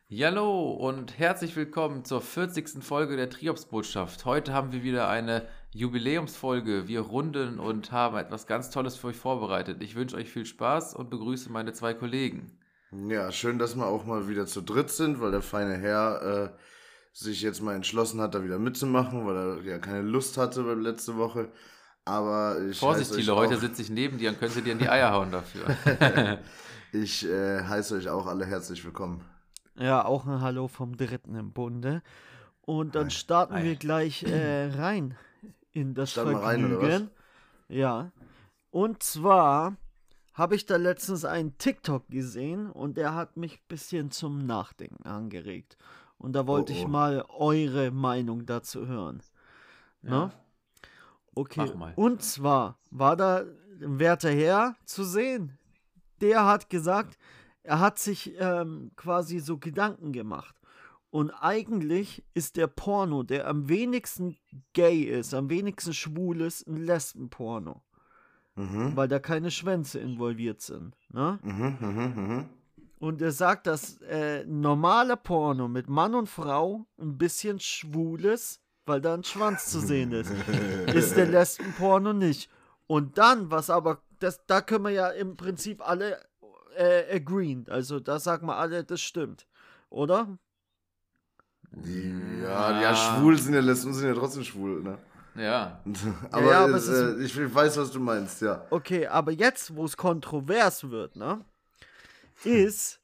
Hallo und herzlich willkommen zur 40. Folge der Triops-Botschaft. Heute haben wir wieder eine Jubiläumsfolge. Wir runden und haben etwas ganz Tolles für euch vorbereitet. Ich wünsche euch viel Spaß und begrüße meine zwei Kollegen. Ja, schön, dass wir auch mal wieder zu dritt sind, weil der feine Herr sich jetzt mal entschlossen hat, da wieder mitzumachen, weil er ja keine Lust hatte letzte Woche. Aber ich Vorsicht, heiße euch Thilo, heute auch, sitze ich neben dir und könnte dir in die Eier hauen dafür. ich heiße euch auch alle herzlich willkommen. Ja, auch ein Hallo vom Dritten im Bunde. Und dann Hi. starten Hi. wir gleich rein in das Starten wir rein, oder was? Vergnügen. Ja. Und zwar habe ich da letztens einen TikTok gesehen und der hat mich ein bisschen zum Nachdenken angeregt. Und da wollte ich Oh. mal eure Meinung dazu hören. Ne? Okay. Mach mal. Und zwar war da ein werter Herr zu sehen. Der hat gesagt, er hat sich quasi so Gedanken gemacht. Und eigentlich ist der Porno, der am wenigsten gay ist, am wenigsten schwul ist, ein Lesbenporno. Weil da keine Schwänze involviert sind. Ne? Und er sagt, dass normaler Porno mit Mann und Frau ein bisschen schwul ist, weil da ein Schwanz zu sehen ist. Ist der Lesbenporno nicht. Und dann, was aber, da können wir ja im Prinzip alle agreeen. Also da sagen wir alle, das stimmt. Oder? Ja, schwul sind ja Lesben, sind ja trotzdem schwul, ne? Ja. Aber, Ja, aber es ist- ich weiß, was du meinst, ja. Okay, aber jetzt, wo es kontrovers wird, ne, ist,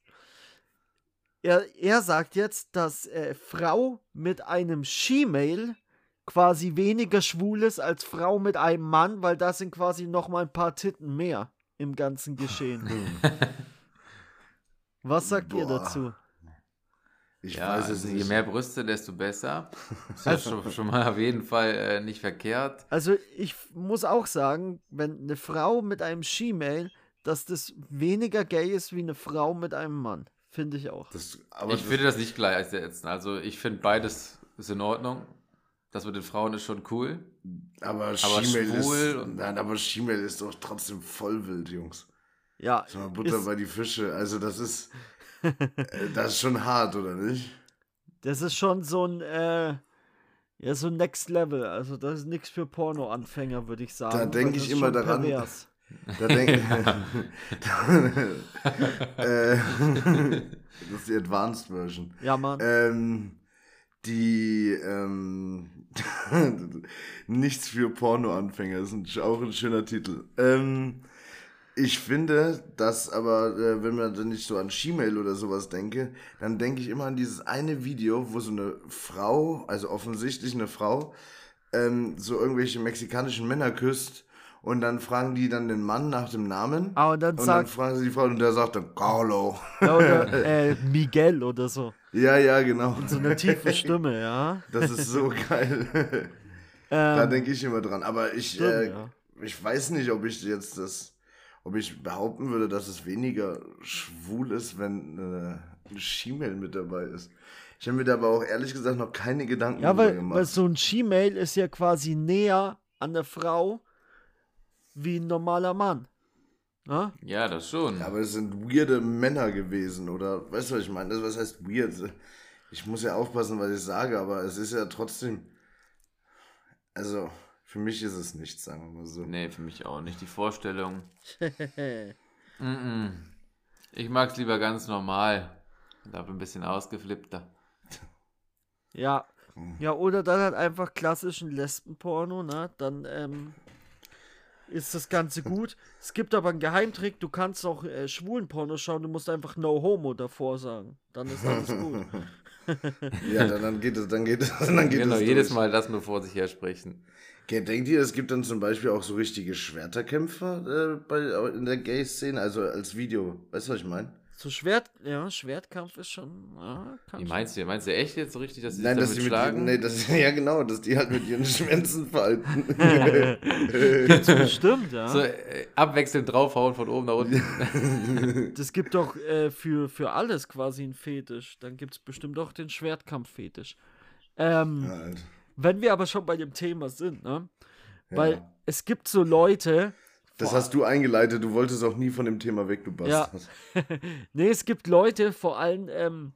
er sagt jetzt, dass Frau mit einem She-Mail quasi weniger schwul ist als Frau mit einem Mann, weil das sind quasi nochmal ein paar Titten mehr im ganzen Geschehen. Was sagt ihr Boah. dazu? Ich Ja, weiß es also je nicht. mehr Brüste, desto besser. Ist ja schon mal auf jeden Fall nicht verkehrt. Also ich muss auch sagen, wenn eine Frau mit einem She-Mail, dass das weniger gay ist wie eine Frau mit einem Mann. Finde ich auch. Aber Ich finde das nicht gleichsetzen. Also ich finde beides ist in Ordnung. Das mit den Frauen ist schon cool. aber schwul She-Mail und- aber She-Mail ist doch trotzdem voll wild, Jungs. Ja, Sag mal, Butter ist, bei die Fische. Also das ist schon hart, oder nicht? das ist schon so ein, ja, so Next Level. Also das ist nichts für Porno-Anfänger, würde ich sagen. Da denk weil das ich ist immer schon daran. pervers. Da denke das ist die Advanced Version. Ja, Mann. Die Nichts für Porno-Anfänger ist auch ein schöner Titel. Ich finde, dass aber, wenn man dann nicht so an She-Mail oder sowas denke, dann denke ich immer an dieses eine Video, wo so eine Frau, also offensichtlich eine Frau, so irgendwelche mexikanischen Männer küsst und dann fragen die dann den Mann nach dem Namen Ah, und dann sagt- fragen sie die Frau und der sagt dann Carlo. Ja, oder Miguel oder so. Ja, genau. So eine tiefe Stimme, ja. Das ist so geil. Da denke ich immer dran. Aber ich ja. weiß nicht, ob ich behaupten würde, dass es weniger schwul ist, wenn ein She-Mail mit dabei ist. Ich habe mir da aber auch ehrlich gesagt noch keine Gedanken Ja, drüber weil gemacht. so ein She-Mail ist ja quasi näher an der Frau wie ein normaler Mann. Na? Ja, das schon. Ja, aber es sind weirde Männer gewesen, oder? Weißt du, was ich meine? Was heißt weird? Ich muss ja aufpassen, was ich sage, aber es ist ja trotzdem. Also, für mich ist es nichts, sagen wir mal so. Nee, für mich auch nicht. Die Vorstellung. Ich mag es lieber ganz normal. Dafür ein bisschen ausgeflippter. Ja. Ja, oder dann halt einfach klassischen Lesbenporno, ne? Dann ist das Ganze gut. Es gibt aber einen Geheimtrick, du kannst auch schwulen Porno schauen, du musst einfach No Homo davor sagen. Dann ist alles gut. Ja, dann geht es. Dann geht Genau, es jedes durch. Mal das nur vor sich her sprechen. Okay, denkt ihr, es gibt dann zum Beispiel auch so richtige Schwerterkämpfer in der Gay-Szene, also als Video? Weißt du, was ich meine? So Schwertkampf ist schon. Ja, kann Wie schon. meinst du? Meinst du echt jetzt so richtig, dass sie Nein, sich dass damit die schlagen? ja genau, dass die halt mit ihren Schwänzen falten. Bestimmt, ja. So abwechselnd draufhauen von oben nach unten. Das gibt doch für alles quasi einen Fetisch. Dann gibt es bestimmt auch den Schwertkampf-Fetisch. Halt. Wenn wir aber schon bei dem Thema sind, ne? Weil Ja. es gibt so Leute. Das hast du eingeleitet, du wolltest auch nie von dem Thema weg, du Ja. Bastard. Nee, es gibt Leute, vor allem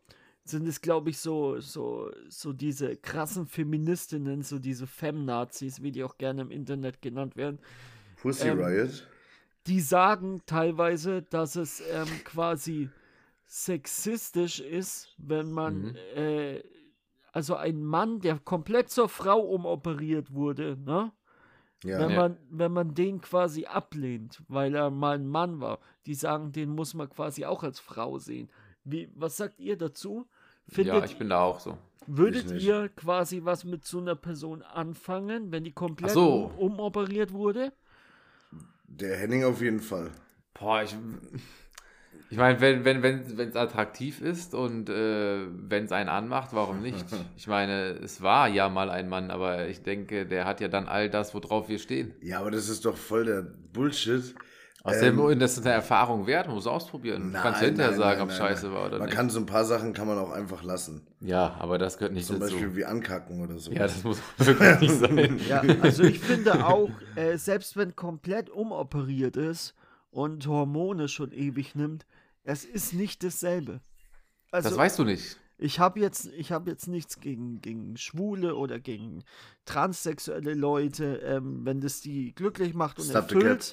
sind es, glaube ich, so diese krassen Feministinnen, so diese Femnazis, wie die auch gerne im Internet genannt werden. Pussy Riot. Die sagen teilweise, dass es quasi sexistisch ist, wenn man, also ein Mann, der komplett zur Frau umoperiert wurde, ne? Ja. Wenn man den quasi ablehnt, weil er mal ein Mann war, die sagen, den muss man quasi auch als Frau sehen. Was sagt ihr dazu? Ja, ich bin da auch so. Würdet Ich nicht. ihr quasi was mit so einer Person anfangen, wenn die komplett Ach so. umoperiert wurde? Der Henning auf jeden Fall. Boah, ich meine, wenn es attraktiv ist und wenn es einen anmacht, warum nicht? Ich meine, es war ja mal ein Mann, aber ich denke, der hat ja dann all das, worauf wir stehen. Ja, aber das ist doch voll der Bullshit. Außerdem, das ist eine Erfahrung wert, man muss ausprobieren. Du kannst hinterher sagen, ob es scheiße war oder man nicht. kann so ein paar Sachen kann man auch einfach lassen. Ja, aber das gehört nicht Zum dazu. Beispiel wie ankacken oder so. Ja, das muss wirklich nicht sein. Ja, also ich finde auch, selbst wenn komplett umoperiert ist und Hormone schon ewig nimmt, es ist nicht dasselbe. Also, Das weißt du nicht. ich habe jetzt nichts gegen Schwule oder gegen transsexuelle Leute. Wenn das die glücklich macht und Stop the erfüllt,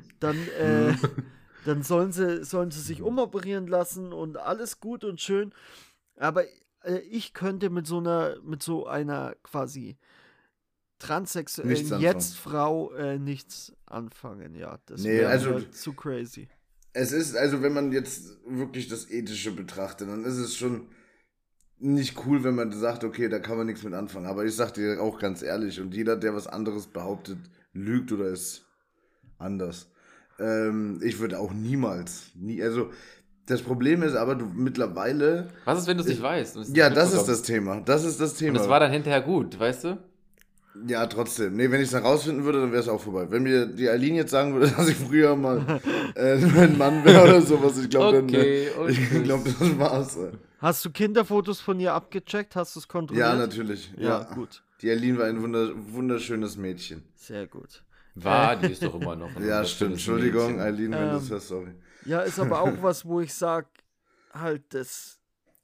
dann sollen sie sich umoperieren lassen und alles gut und schön. Aber ich könnte mit so einer quasi Nichts transsexuellen anfangen. Jetzt-Frau nichts anfangen. Ja, das Nee, wäre also- mir zu crazy. Es ist, also wenn man jetzt wirklich das Ethische betrachtet, dann ist es schon nicht cool, wenn man sagt, okay, da kann man nichts mit anfangen. Aber ich sag dir auch ganz ehrlich, und jeder, der was anderes behauptet, lügt oder ist anders. Ich würde auch niemals, also das Problem ist aber, du mittlerweile, Was ist, wenn du es nicht weißt? und es ja, nicht das ist mitbekommst? das Thema, das ist das Und Thema. es war dann hinterher gut, weißt du? Ja, trotzdem. Nee, wenn ich es dann rausfinden würde, dann wäre es auch vorbei. Wenn mir die Aline jetzt sagen würde, dass ich früher mal ein Mann wäre oder sowas, ich glaube, Okay, dann, ich glaube, das war's. Hast du Kinderfotos von ihr abgecheckt? Hast du es kontrolliert? Ja, natürlich. Ja, gut. Die Aline war ein wunderschönes Mädchen. Sehr gut. Die ist doch immer noch. ein Ja, stimmt. wunderschönes Entschuldigung, Mädchen. Aline, wenn das hörst, sorry. Ja, ist aber auch was, wo ich sag, halt das,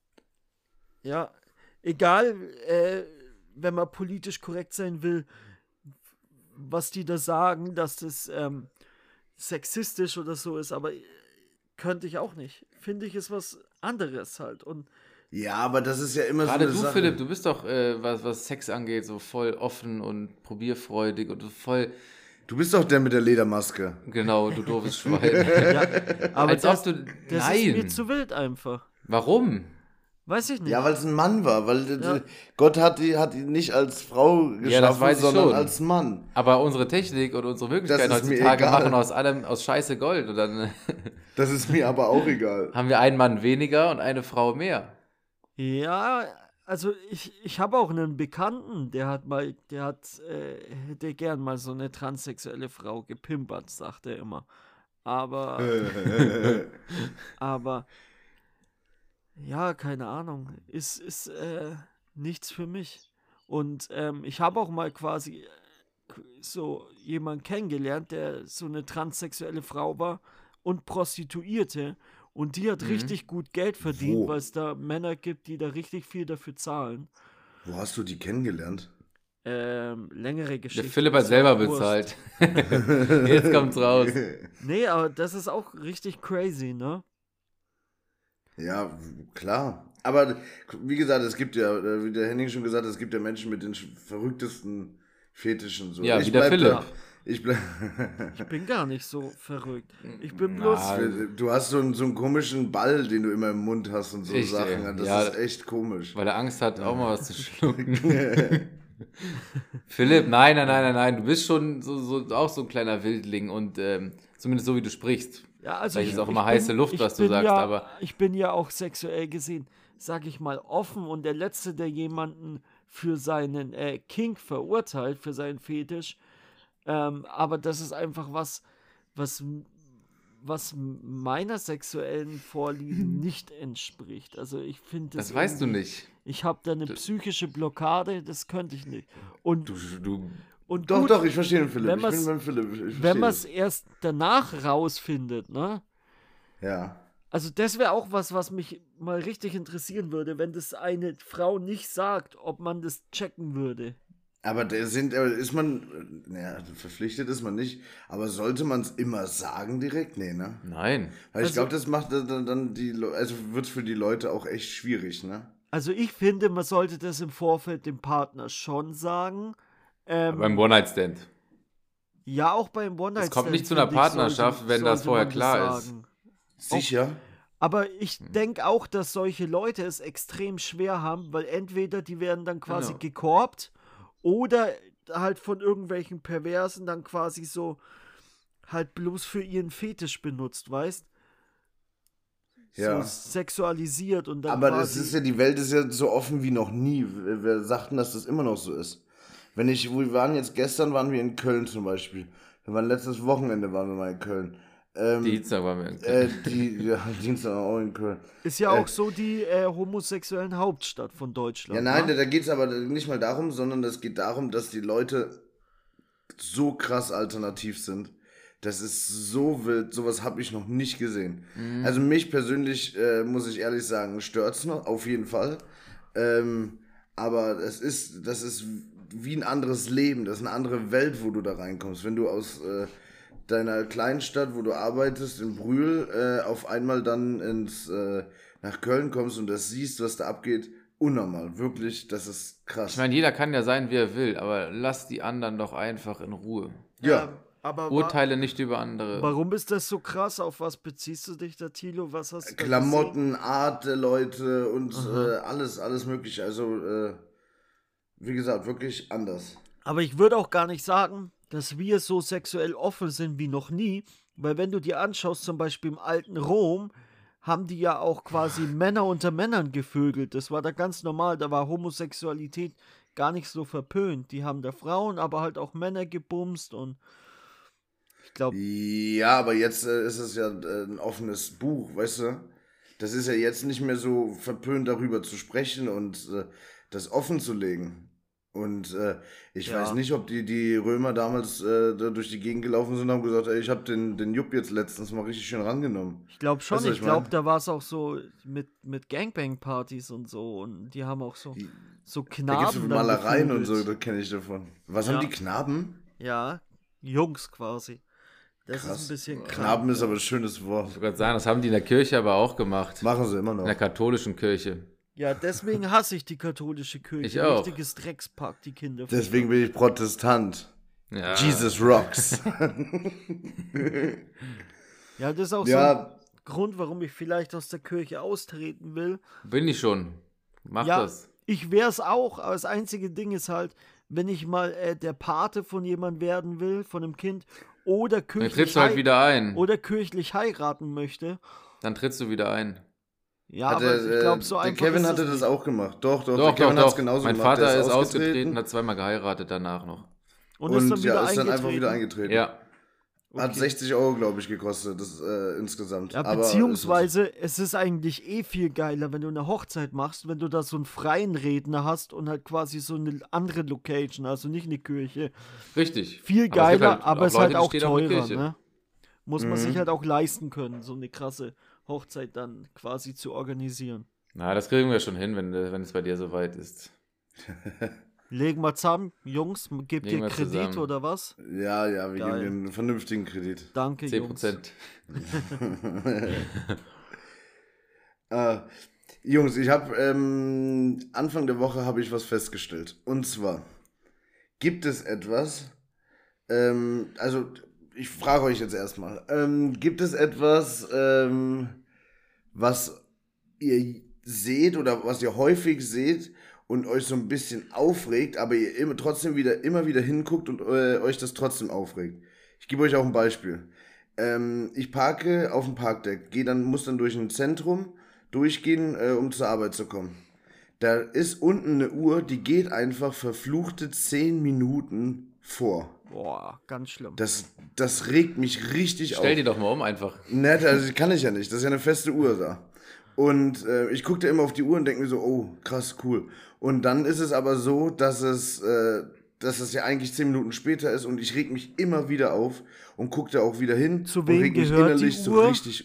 ja, egal, wenn man politisch korrekt sein will, was die da sagen, dass das sexistisch oder so ist, aber könnte ich auch nicht. Finde ich, ist was anderes halt. Und Ja, aber das ist ja immer Gerade so eine du, Sache. Philipp, du bist doch, was Sex angeht, so voll offen und probierfreudig und voll, Du bist doch der mit der Ledermaske. genau, du doofes Schwein. ja, aber Als das, ob du, das ist mir nein. zu wild einfach. Warum? Weiß ich nicht. Ja, weil es ein Mann war. Weil Ja. Gott hat ihn nicht als Frau geschaffen, weiß ich sondern schon. als Mann. Aber unsere Technik und unsere Möglichkeiten Das ist mir heutzutage egal. machen aus allem, aus Scheiße Gold. Und dann Das ist mir aber auch egal. haben wir einen Mann weniger und eine Frau mehr. Ja, also ich habe auch einen Bekannten, der hätte gern mal so eine transsexuelle Frau gepimpert, sagt er immer. Aber ja, keine Ahnung, ist nichts für mich. Und ich habe auch mal quasi so jemanden kennengelernt, der so eine transsexuelle Frau war und Prostituierte. Und die hat richtig gut Geld verdient, Wo? weil es da Männer gibt, die da richtig viel dafür zahlen. Wo hast du die kennengelernt? Längere Geschichte. Der Philipp hat ist selber auch Wurst. bezahlt. Jetzt kommt's raus. Nee, aber das ist auch richtig crazy, ne? Ja, klar. Aber wie gesagt, es gibt ja, wie der Henning schon gesagt hat, es gibt ja Menschen mit den verrücktesten Fetischen. So. Ja, wie der Philipp. Ich bleib, Ich bin gar nicht so verrückt. Ich bin Na, bloß. du hast so einen komischen Ball, den du immer im Mund hast und so Richtig, Sachen. Das ja. ist echt komisch. Weil er Angst hat, auch mal was zu schlucken. Philipp, nein. Du bist schon auch so ein kleiner Wildling und zumindest so, wie du sprichst. Ja, also Vielleicht ich, ist auch ich immer bin- heiße Luft, ich was du bin sagst, ja, aber ich bin ja auch sexuell gesehen, sag ich mal, offen und der Letzte, der jemanden für seinen Kink verurteilt, für seinen Fetisch. Aber das ist einfach was meiner sexuellen Vorlieben nicht entspricht. Also ich finde das weißt du nicht. Ich habe da eine psychische Blockade, das könnte ich nicht. Und Du gut, Doch, ich verstehe den Philipp. wenn Ich man's- bin beim Philipp. Ich wenn verstehe man es das. erst danach rausfindet, ne? Ja. Also das wäre auch was mich mal richtig interessieren würde, wenn das eine Frau nicht sagt, ob man das checken würde. Aber ist man, naja, verpflichtet ist man nicht, aber sollte man es immer sagen direkt? Nee, ne? Nein. Weil ich Also- glaube, das macht dann also wird für die Leute auch echt schwierig, ne? Also ich finde, man sollte das im Vorfeld dem Partner schon sagen. Beim One-Night-Stand. Ja, auch beim One-Night-Stand. Es kommt nicht zu einer finde ich, Partnerschaft, wenn das vorher man klar ist. sagen. Sicher? Aber ich denke auch, dass solche Leute es extrem schwer haben, weil entweder die werden dann quasi Genau. gekorbt oder halt von irgendwelchen Perversen dann quasi so halt bloß für ihren Fetisch benutzt, weißt? Ja. So sexualisiert und dann Aber quasi... das ist ja, die Welt ist ja so offen wie noch nie. Wir sagten, dass das immer noch so ist. Gestern waren wir in Köln zum Beispiel. Letztes Wochenende waren wir mal in Köln. Dienstag waren wir in Köln. Dienstag auch in Köln. Ist ja auch so die homosexuellen Hauptstadt von Deutschland. Ja, nein, ne? da geht es aber nicht mal darum, sondern es geht darum, dass die Leute so krass alternativ sind. Das ist so wild, sowas habe ich noch nicht gesehen. Also mich persönlich, muss ich ehrlich sagen, stört's noch, auf jeden Fall. Aber das ist wie ein anderes Leben, das ist eine andere Welt, wo du da reinkommst. Wenn du aus deiner Kleinstadt, wo du arbeitest, in Brühl, auf einmal dann nach Köln kommst und das siehst, was da abgeht, unnormal. Wirklich, das ist krass. Ich meine, jeder kann ja sein, wie er will, aber lass die anderen doch einfach in Ruhe. Ja. Aber Urteile nicht über andere. warum ist das so krass? Auf was beziehst du dich da, Thilo? Was hast du da Klamotten, Art der Leute und alles mögliche. Also, wie gesagt, wirklich anders. Aber ich würde auch gar nicht sagen, dass wir so sexuell offen sind wie noch nie, weil wenn du dir anschaust, zum Beispiel im alten Rom, haben die ja auch quasi Männer unter Männern gevögelt. Das war da ganz normal, da war Homosexualität gar nicht so verpönt. Die haben da Frauen, aber halt auch Männer gebumst und ich glaube, Ja, aber jetzt ist es ja ein offenes Buch, weißt du? Das ist ja jetzt nicht mehr so verpönt, darüber zu sprechen und das offen zu legen. Und ich Ja. weiß nicht, ob die Römer damals da durch die Gegend gelaufen sind und haben gesagt, ey, ich habe den Jupp jetzt letztens mal richtig schön rangenommen. ich glaube schon, Weißt du, was ich ich glaube, mein? da war es auch so mit Gangbang-Partys und so und die haben auch so Da Knaben gibt es dann Malereien und so, bevögelt. das kenne ich davon. Was Ja. haben die Knaben? Ja, Jungs quasi. Das ist Krass. ein bisschen krass. Knaben ist aber ein schönes Wort. Ich wollte gerade sagen, das haben die in der Kirche aber auch gemacht. Machen sie immer noch. In der katholischen Kirche. Ja, deswegen hasse ich die katholische Kirche. Ich auch. Richtiges Dreckspack, die Kinder. Deswegen bin ich Protestant. Ja. Jesus rocks. Ja, das ist auch so Ja, ein Grund, warum ich vielleicht aus der Kirche austreten will. Bin ich schon. Mach Ja, das. ich wäre es auch, aber das einzige Ding ist halt, wenn ich mal der Pate von jemandem werden will, von einem Kind, oder Dann kirchlich, trittst du halt wieder ein. oder kirchlich heiraten möchte. Dann trittst du wieder ein. Ja, aber ich glaube, so der einfach Kevin ist hatte das das nicht. auch gemacht. Doch, der Doch, Kevin doch, hat's doch. genauso Mein gemacht. Vater Der ist ausgetreten, hat zweimal geheiratet danach noch. Und ist dann wieder ja, ist dann eingetreten. einfach wieder eingetreten. Ja. Hat Okay. 60 Euro, glaube ich, gekostet, das insgesamt. Ja, Aber beziehungsweise es ist eigentlich viel geiler, wenn du eine Hochzeit machst, wenn du da so einen freien Redner hast und halt quasi so eine andere Location, also nicht eine Kirche. Richtig. Viel Aber es gibt geiler, halt aber auch es ist Leute, halt die auch stehen auf eine teurer, Kirche. ne? Muss man sich halt auch leisten können, so eine krasse Hochzeit dann quasi zu organisieren. Na, das kriegen wir schon hin, wenn es bei dir soweit ist. Legen wir zusammen, Jungs, gebt Legen ihr wir Kredit zusammen. oder was? ja, wir geben Geil. dir einen vernünftigen Kredit. Danke, Jungs. 10%. Jungs, ich habe Anfang der Woche habe ich was festgestellt. Und zwar gibt es etwas, also ich frage euch jetzt erstmal, gibt es etwas, was ihr seht oder was ihr häufig seht und euch so ein bisschen aufregt, aber ihr immer wieder hinguckt und euch das trotzdem aufregt? Ich gebe euch auch ein Beispiel. Ich parke auf dem Parkdeck, muss dann durch ein Zentrum durchgehen, um zur Arbeit zu kommen. Da ist unten eine Uhr, die geht einfach verfluchte 10 Minuten vor. Boah, ganz schlimm. Das regt mich richtig auf. Stell die doch mal um einfach. Nett, also kann ich ja nicht. Das ist ja eine feste Uhr da. Und ich gucke da immer auf die Uhr und denke mir so, oh, krass, cool. Und dann ist es aber so, dass es ja eigentlich 10 Minuten später ist und ich reg mich immer wieder auf und gucke da auch wieder hin Zu und wem reg mich gehört die innerlich so Uhr? richtig.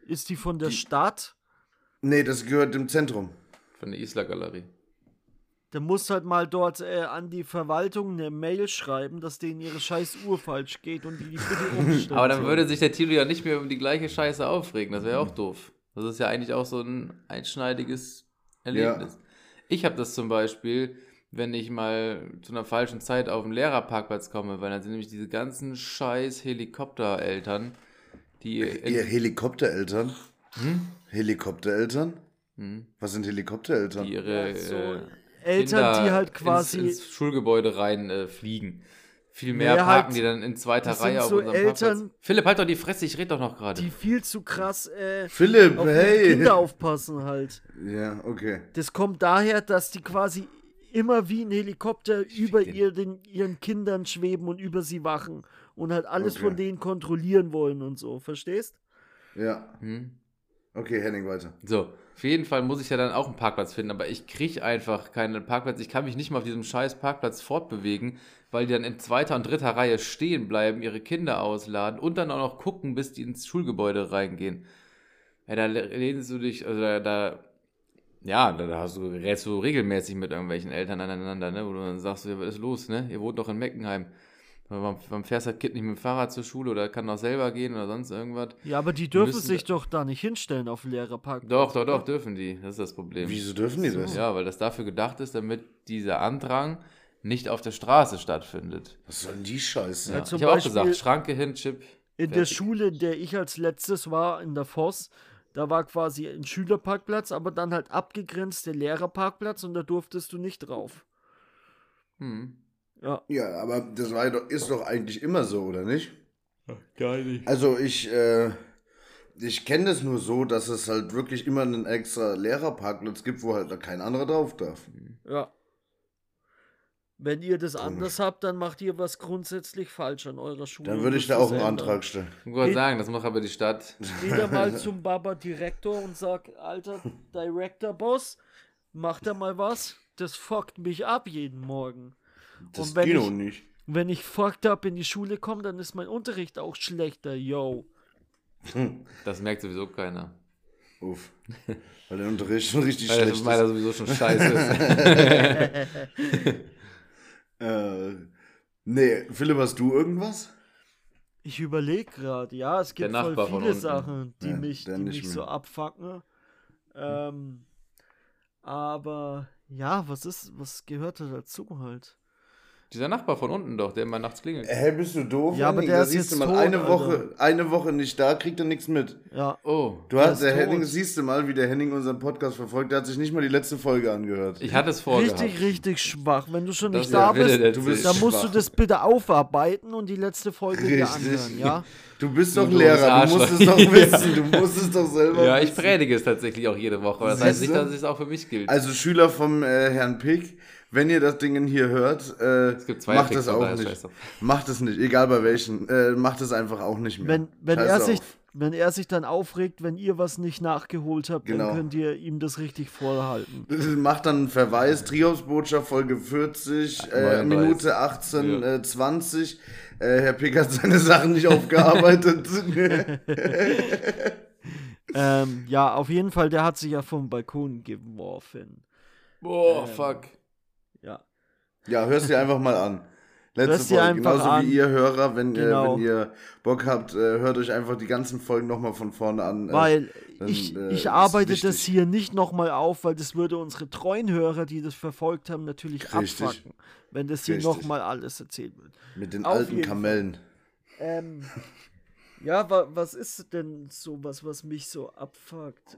Ist die von der Stadt? Nee, das gehört dem Zentrum. Von der Isla-Galerie. Der muss halt mal dort an die Verwaltung eine Mail schreiben, dass denen ihre scheiß Uhr falsch geht und die bitte umstellen. Aber dann sollen. würde sich der Tilo ja nicht mehr um die gleiche Scheiße aufregen. Das wäre auch doof. Das ist ja eigentlich auch so ein einschneidiges Erlebnis. Ich habe das zum Beispiel, wenn ich mal zu einer falschen Zeit auf den Lehrerparkplatz komme, weil dann sind nämlich diese ganzen scheiß Helikoptereltern, die... Ihr Helikoptereltern? Helikoptereltern? Was sind Helikoptereltern? die ihre So Kinder Eltern, die halt quasi... ins Schulgebäude rein fliegen. Viel mehr Nee, parken halt, die dann in zweiter das Reihe sind auf so unserem Eltern, Parkplatz. Philipp, halt doch die Fresse, ich rede doch noch gerade. die viel zu krass Philipp, auf ihre hey! Kinder aufpassen halt. Ja, okay. Das kommt daher, dass die quasi immer wie ein Helikopter über ihren Kindern schweben und über sie wachen und halt alles Okay. von denen kontrollieren wollen und so, verstehst? Ja. Okay, Henning, weiter. So, auf jeden Fall muss ich ja dann auch einen Parkplatz finden, aber ich kriege einfach keinen Parkplatz. Ich kann mich nicht mal auf diesem scheiß Parkplatz fortbewegen, weil die dann in zweiter und dritter Reihe stehen bleiben, ihre Kinder ausladen und dann auch noch gucken, bis die ins Schulgebäude reingehen. Ja, da lehnst du dich, also da rätst du regelmäßig mit irgendwelchen Eltern aneinander, ne, wo du dann sagst, ja, was ist los, ne? Ihr wohnt doch in Meckenheim. Warum fährst das Kind nicht mit dem Fahrrad zur Schule oder kann doch selber gehen oder sonst irgendwas? Ja, aber die dürfen müssen sich doch da nicht hinstellen auf dem Lehrerparkplatz. Doch, dürfen die. Das ist das Problem. Wieso dürfen die das? Ja, weil das dafür gedacht ist, damit dieser Andrang nicht auf der Straße stattfindet. Was soll denn die Scheiße? Ja, Ich zum habe auch Beispiel gesagt, Schranke hin, Chip. in der fertig. Schule, in der ich als letztes war, in der Voss, da war quasi ein Schülerparkplatz, aber dann halt abgegrenzt der Lehrerparkplatz und da durftest du nicht drauf. Ja. Ja, aber das ist doch eigentlich immer so, oder nicht? Gar nicht. Also ich kenne das nur so, dass es halt wirklich immer einen extra Lehrerparkplatz gibt, wo halt kein anderer drauf darf. Ja. Wenn ihr das anders habt, dann macht ihr was grundsätzlich falsch an eurer Schule. Dann und würde ich müsst da auch es einen ändern. Antrag stellen. Ich wollte sagen, das macht aber die Stadt. Geh da mal zum Baba-Direktor und sag, alter Director-Boss, mach da mal was. Das fuckt mich ab jeden Morgen. Das Und wenn geht ich- doch nicht. Wenn ich fucked up in die Schule komme, dann ist mein Unterricht auch schlechter, yo. Das merkt sowieso keiner. Uff. Weil der Unterricht schon richtig Weil schlecht das ist. meiner sowieso schon scheiße ist. Nee, Philipp, hast du irgendwas? Ich überlege gerade, ja, es gibt Der voll Nachbar von viele unten. Sachen, die Ja, mich der nicht so mehr. abfucken. Aber ja, was gehört da dazu halt? Dieser Nachbar von unten doch, der immer nachts klingelt. Hä, bist du doof? Ja, aber Henning? der Da ist siehst jetzt du mal, tot, eine Woche nicht da, kriegt er nichts mit. Ja, Oh, Der Der ist Henning, tot. siehst du mal, wie der Henning unseren Podcast verfolgt, der hat sich nicht mal die letzte Folge angehört. ich hatte es vorgehabt. richtig schwach. Wenn du schon Das nicht ist der da Wille bist, der du bist dann musst schwach. du das bitte aufarbeiten und die letzte Folge wieder anhören, ja? Du bist doch Du Lehrer, du musst es Arschloch. doch wissen, du musst es doch selber Ja, ich wissen. predige es tatsächlich auch jede Woche. Das heißt Siehst nicht, du? dass es auch für mich gilt. Also Schüler vom Herrn Pick, wenn ihr das Ding hier hört, gibt zwei macht Picks, das von auch daher nicht. scheiß drauf. Macht es nicht, egal bei welchen. Macht es einfach auch nicht mehr. Scheiß auf. Wenn er sich dann aufregt, wenn ihr was nicht nachgeholt habt, Genau. dann könnt ihr ihm das richtig vorhalten. Macht dann einen Verweis, Triumphsbotschaft Folge 40, 39. Minute 18, Ja. 20. Herr Pick hat seine Sachen nicht aufgearbeitet. Ja, auf jeden Fall, der hat sich ja vom Balkon geworfen. Boah, fuck. Ja. Ja, hörst dir einfach mal an. Letzte Hörst dir Folge, einfach genauso an. wie ihr Hörer, wenn Genau. ihr Bock habt, hört euch einfach die ganzen Folgen nochmal von vorne an. Weil dann, ich ist arbeite wichtig. das hier nicht nochmal auf, weil das würde unsere treuen Hörer, die das verfolgt haben, natürlich Richtig. abfacken, wenn das hier Richtig. nochmal alles erzählt wird. Mit den Auf alten jeden Kamellen. Ja, was ist denn sowas, was mich so abfuckt?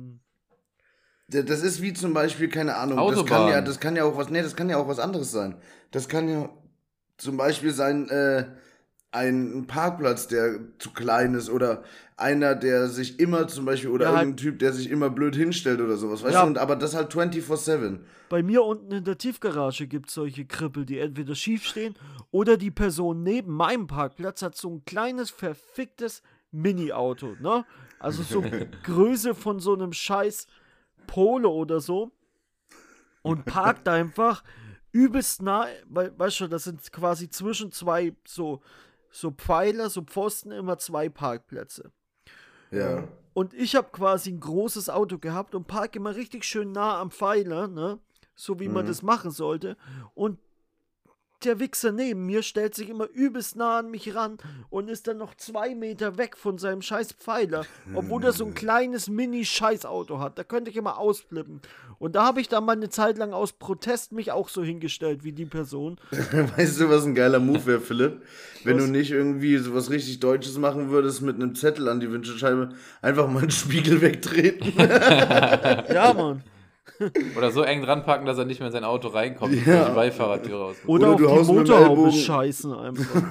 Das ist wie zum Beispiel, keine Ahnung, Autobahn. das kann ja auch was anderes sein. Das kann ja zum Beispiel sein, ein Parkplatz, der zu klein ist oder einer, der sich immer zum Beispiel, oder Ja, halt- irgendein Typ, der sich immer blöd hinstellt oder sowas, weißt Ja. du, aber das halt 24/7. Bei mir unten in der Tiefgarage gibt es solche Krippel, die entweder schief stehen oder die Person neben meinem Parkplatz hat so ein kleines, verficktes Mini-Auto, ne? Also so Größe von so einem scheiß Polo oder so und parkt einfach übelst nah, weißt du, das sind quasi zwischen zwei so Pfeiler, so Pfosten immer zwei Parkplätze. Ja. Und ich habe quasi ein großes Auto gehabt und parke immer richtig schön nah am Pfeiler, ne? So wie man das machen sollte. Und der Wichser neben mir stellt sich immer übelst nah an mich ran und ist dann noch 2 Meter weg von seinem scheiß Pfeiler, obwohl er so ein kleines Mini-Scheiß-Auto hat. Da könnte ich immer ausflippen. Und da habe ich dann mal eine Zeit lang aus Protest mich auch so hingestellt wie die Person. Weißt du, was ein geiler Move wäre, Philipp? Wenn Was? du nicht irgendwie so was richtig Deutsches machen würdest mit einem Zettel an die Windschutzscheibe, einfach mal einen Spiegel wegtreten. Ja, Mann. Oder so eng dran packen, dass er nicht mehr in sein Auto reinkommt, Ja. durch die Beifahrertür raus. Oder Oder auf du die haust mit dem Motorhaube Ellbogen- scheißen einfach.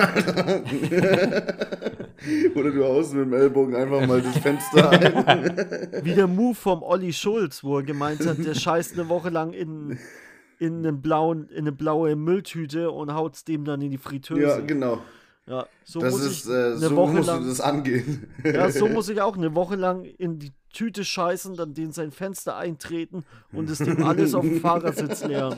Oder du haust mit dem Ellbogen einfach mal das Fenster ein. Wie der Move vom Olli Schulz, wo er gemeint hat, der scheißt eine Woche lang in eine blaue Mülltüte und haut's dem dann in die Fritteuse. Ja, genau. Ja, so Das muss ist, ich eine so Woche musst lang. du das angehen. Ja, so muss ich auch eine Woche lang in die Tüte scheißen, dann den sein Fenster eintreten und es dem alles auf dem Fahrersitz leeren.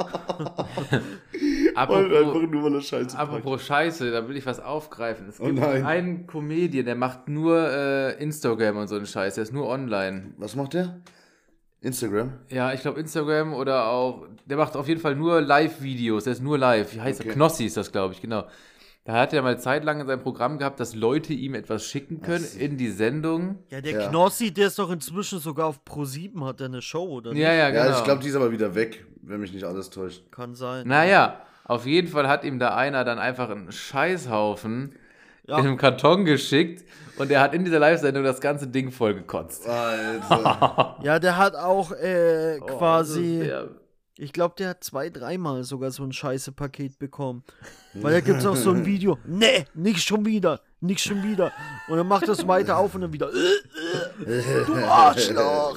Einfach nur, weil er Scheiße packt. Apropos Scheiße, da will ich was aufgreifen. Es Oh gibt nein. einen Comedian, der macht nur Instagram und so einen Scheiß, der ist nur online. Was macht der? Instagram? Ja, ich glaube Instagram oder auch, der macht auf jeden Fall nur Live-Videos, der ist nur live. Wie heißt Okay. er? Knossi ist das, glaube ich, genau. Da hat er mal zeitlang in seinem Programm gehabt, dass Leute ihm etwas schicken können in die Sendung. Ja, der Ja. Knossi, der ist doch inzwischen sogar auf Pro7, hat er eine Show, oder nicht? Ja, genau. Ja, ich glaube, die ist aber wieder weg, wenn mich nicht alles täuscht. Kann sein. Naja, auf jeden Fall hat ihm da einer dann einfach einen Scheißhaufen Ja. in einem Karton geschickt und er hat in dieser Live-Sendung das ganze Ding voll gekotzt. Alter. Ja, der hat auch quasi, Oh, das ist ich glaube, der hat 2-, 3-mal sogar so ein scheiße Paket bekommen. Weil da gibt es auch so ein Video, nee, nicht schon wieder. Und dann macht das weiter auf und dann wieder, du Arschloch.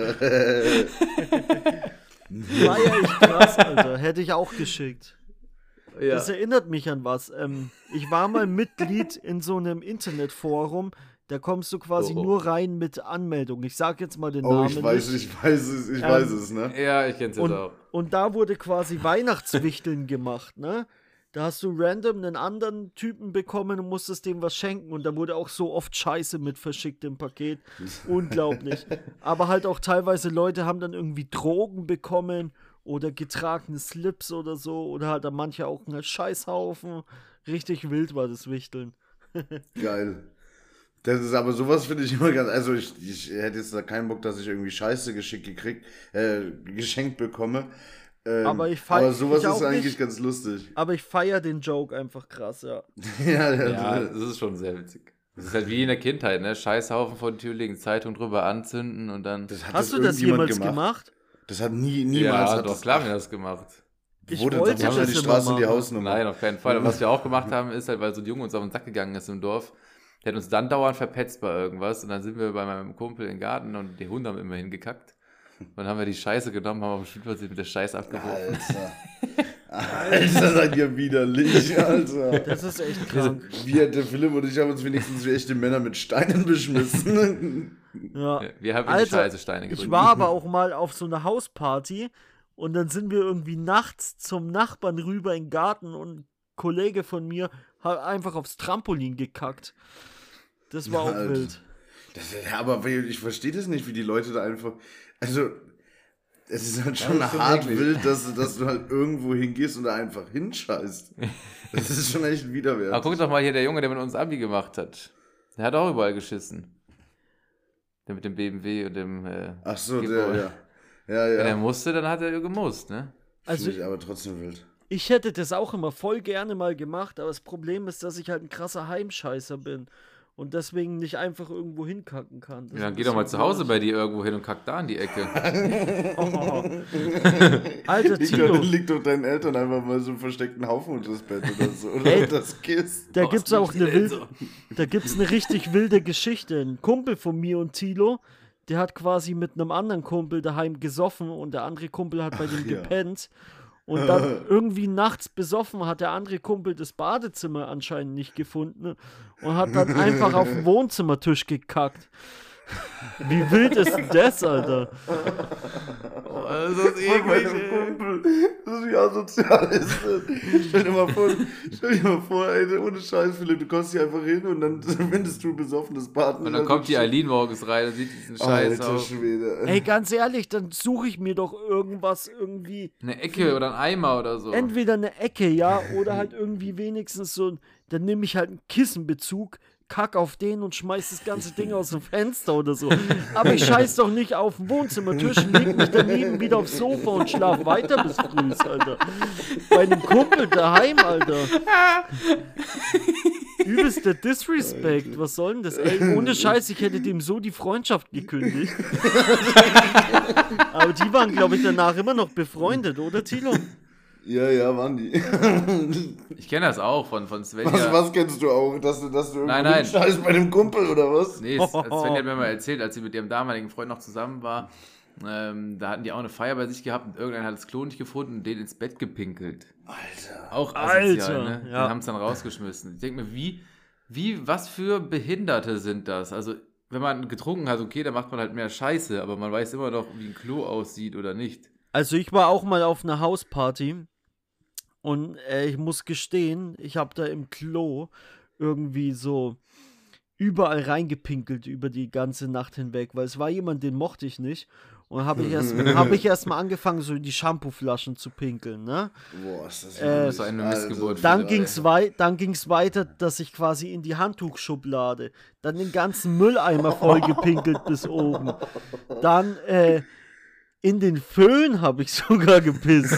Feier ich krass, Alter. Hätte ich auch geschickt. ja. Das erinnert mich an was. Ich war mal Mitglied in so einem Internetforum. Da kommst du quasi Oh. nur rein mit Anmeldung. Ich sag jetzt mal den Oh, Namen ich weiß nicht. es, ne? Ja, ich kenn's jetzt auch. Und da wurde quasi Weihnachtswichteln gemacht, ne? Da hast du random einen anderen Typen bekommen und musstest dem was schenken. Und da wurde auch so oft Scheiße mit verschickt im Paket. Unglaublich. Aber halt auch teilweise Leute haben dann irgendwie Drogen bekommen oder getragene Slips oder so. Oder halt dann manche auch einen Scheißhaufen. Richtig wild war das Wichteln. Geil. Das ist aber sowas finde ich immer ganz, also ich hätte jetzt da keinen Bock, dass ich irgendwie Scheiße geschenkt bekomme. Aber aber sowas ich auch ist eigentlich nicht. ganz lustig. Aber ich feiere den Joke einfach krass, ja. Ja, Ja, das ist schon sehr witzig. Das ist halt wie in der Kindheit, ne? Scheißhaufen vor die Tür legen, Zeitung drüber anzünden und dann. das hat Hast du das irgendjemand jemals gemacht? Das hat niemals. Ja, hat doch, das, klar haben wir das gemacht. Ich wo denn? wollte Wir haben ja das die immer Straße und die machen. Hausnummer. Nein, auf keinen Fall. Und was wir auch gemacht haben, ist halt, weil so ein Junge uns auf den Sack gegangen ist im Dorf, der hat uns dann dauernd verpetzt bei irgendwas und dann sind wir bei meinem Kumpel im Garten und die Hunde haben immer hingekackt. Und dann haben wir die Scheiße genommen, haben auf dem Spielplatz mit der Scheiße abgeworfen. Alter, seid ihr widerlich, Alter. Das ist echt krank. Wir, der Philipp und ich haben uns wenigstens wie echte Männer mit Steinen beschmissen. Ja. Wir haben in die Alter, Scheiße Steine gedrückt. Ich war aber auch mal auf so einer Hausparty und dann sind wir irgendwie nachts zum Nachbarn rüber in den Garten und ein Kollege von mir hat einfach aufs Trampolin gekackt. Das war auch Alter. wild. Ja, aber ich verstehe das nicht, wie die Leute da einfach. Also, es ist halt schon Das ist schon hart eklig. wild, dass du halt irgendwo hingehst und da einfach hinscheißt. Das ist schon echt widerwärtig. Aber guck doch mal hier, der Junge, der mit uns Abi gemacht hat. Der hat auch überall geschissen. Der mit dem BMW und dem. Ach so, Gibboy. der, ja. Wenn er Ja. musste, dann hat er gemusst, ne? Also Finde ich aber trotzdem wild. ich hätte das auch immer voll gerne mal gemacht, aber das Problem ist, dass ich halt ein krasser Heimscheißer bin und deswegen nicht einfach irgendwo hinkacken kann. Das Ja, dann ist geh doch mal so zu Hause blöd. bei dir irgendwo hin und kack da in die Ecke. Oh. Alter, Tilo, Liegt doch deinen Eltern einfach mal so einen versteckten Haufen unter das Bett oder so. Oder Ey, das Kiss. da Was gibt's auch willst du eine denn wilde, da gibt's eine richtig wilde Geschichte. Ein Kumpel von mir und Tilo, der hat quasi mit einem anderen Kumpel daheim gesoffen und der andere Kumpel hat bei dem ja. gepennt. Und dann irgendwie nachts besoffen hat der andere Kumpel das Badezimmer anscheinend nicht gefunden und hat dann einfach auf den Wohnzimmertisch gekackt. Wie wild ist denn das, Alter? Oh, das Das ist Von meinem Kumpel. Das ist wie asozial ist das. Stell dir mal vor, ey, ohne Scheiß, Philipp, du kommst hier einfach hin und dann findest du besoffenes Bad. Und dann kommt die Eileen morgens rein und sieht diesen Scheiß Alter auf. Schwede. Ey, ganz ehrlich, dann suche ich mir doch irgendwas irgendwie. Eine Ecke oder ein Eimer oder so. Entweder eine Ecke, ja, oder halt irgendwie wenigstens so, dann nehme ich halt einen Kissenbezug, kack auf den und schmeiß das ganze Ding aus dem Fenster oder so. Aber ich scheiß doch nicht auf den Wohnzimmertisch, leg mich daneben wieder aufs Sofa und schlaf weiter bis früh, Alter. Bei einem Kumpel daheim, Alter. Übelst der Disrespect, was soll denn das? Ey, ohne Scheiß, ich hätte dem so die Freundschaft gekündigt. Aber die waren, glaube ich, danach immer noch befreundet, oder Thilo? Ja, waren die. Ich kenne das auch von Svenja. Was kennst du auch? Dass du Nein. Scheiß bei dem Kumpel oder was? Nee, Svenja hat mir mal erzählt, als sie mit ihrem damaligen Freund noch zusammen war, da hatten die auch eine Feier bei sich gehabt und irgendeiner hat das Klo nicht gefunden und den ins Bett gepinkelt. Alter. Auch asozial, Alter, ne? ja. Die haben es dann rausgeschmissen. Ich denke mir, was für Behinderte sind das? Also, wenn man getrunken hat, okay, dann macht man halt mehr Scheiße, aber man weiß immer noch, wie ein Klo aussieht oder nicht. Also ich war auch mal auf einer Hausparty und ich muss gestehen, ich habe da im Klo irgendwie so überall reingepinkelt über die ganze Nacht hinweg, weil es war jemand, den mochte ich nicht. Und habe ich erst mal angefangen, so in die Shampooflaschen zu pinkeln, ne? Boah, ist das so eine Missgeburt. Dann ging's weiter, dass ich quasi in die Handtuchschublade, dann den ganzen Mülleimer voll gepinkelt bis oben. Dann in den Föhn habe ich sogar gepisst.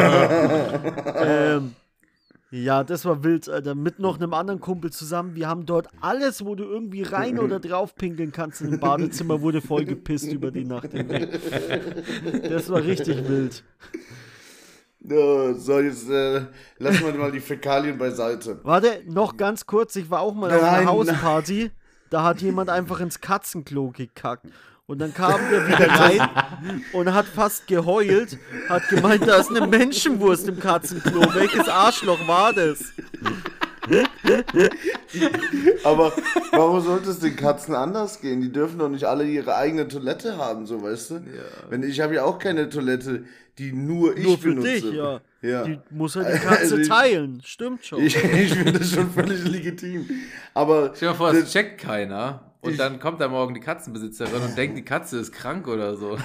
Ja, das war wild, Alter. Mit noch einem anderen Kumpel zusammen. Wir haben dort alles, wo du irgendwie rein oder drauf pinkeln kannst im Badezimmer, wurde voll gepisst über die Nacht hinweg. Das war richtig wild. Ja, so, jetzt lassen wir mal die Fäkalien beiseite. Warte, noch ganz kurz. Ich war auch mal auf Nein, einer Hausparty. Da hat jemand einfach ins Katzenklo gekackt. Und dann kam der wieder rein und hat fast geheult, hat gemeint, da ist eine Menschenwurst im Katzenklo. Welches Arschloch war das? Aber warum sollte es den Katzen anders gehen? Die dürfen doch nicht alle ihre eigene Toilette haben, so, weißt du? Ja. Ich habe ja auch keine Toilette, die nur ich Nur für benutze. dich, ja. Ja. Die muss halt die Katze Also teilen. Stimmt schon. Ich finde das schon völlig legitim. Aber Stell dir mal vor, das checkt keiner. Und dann kommt da morgen die Katzenbesitzerin und denkt, die Katze ist krank oder so.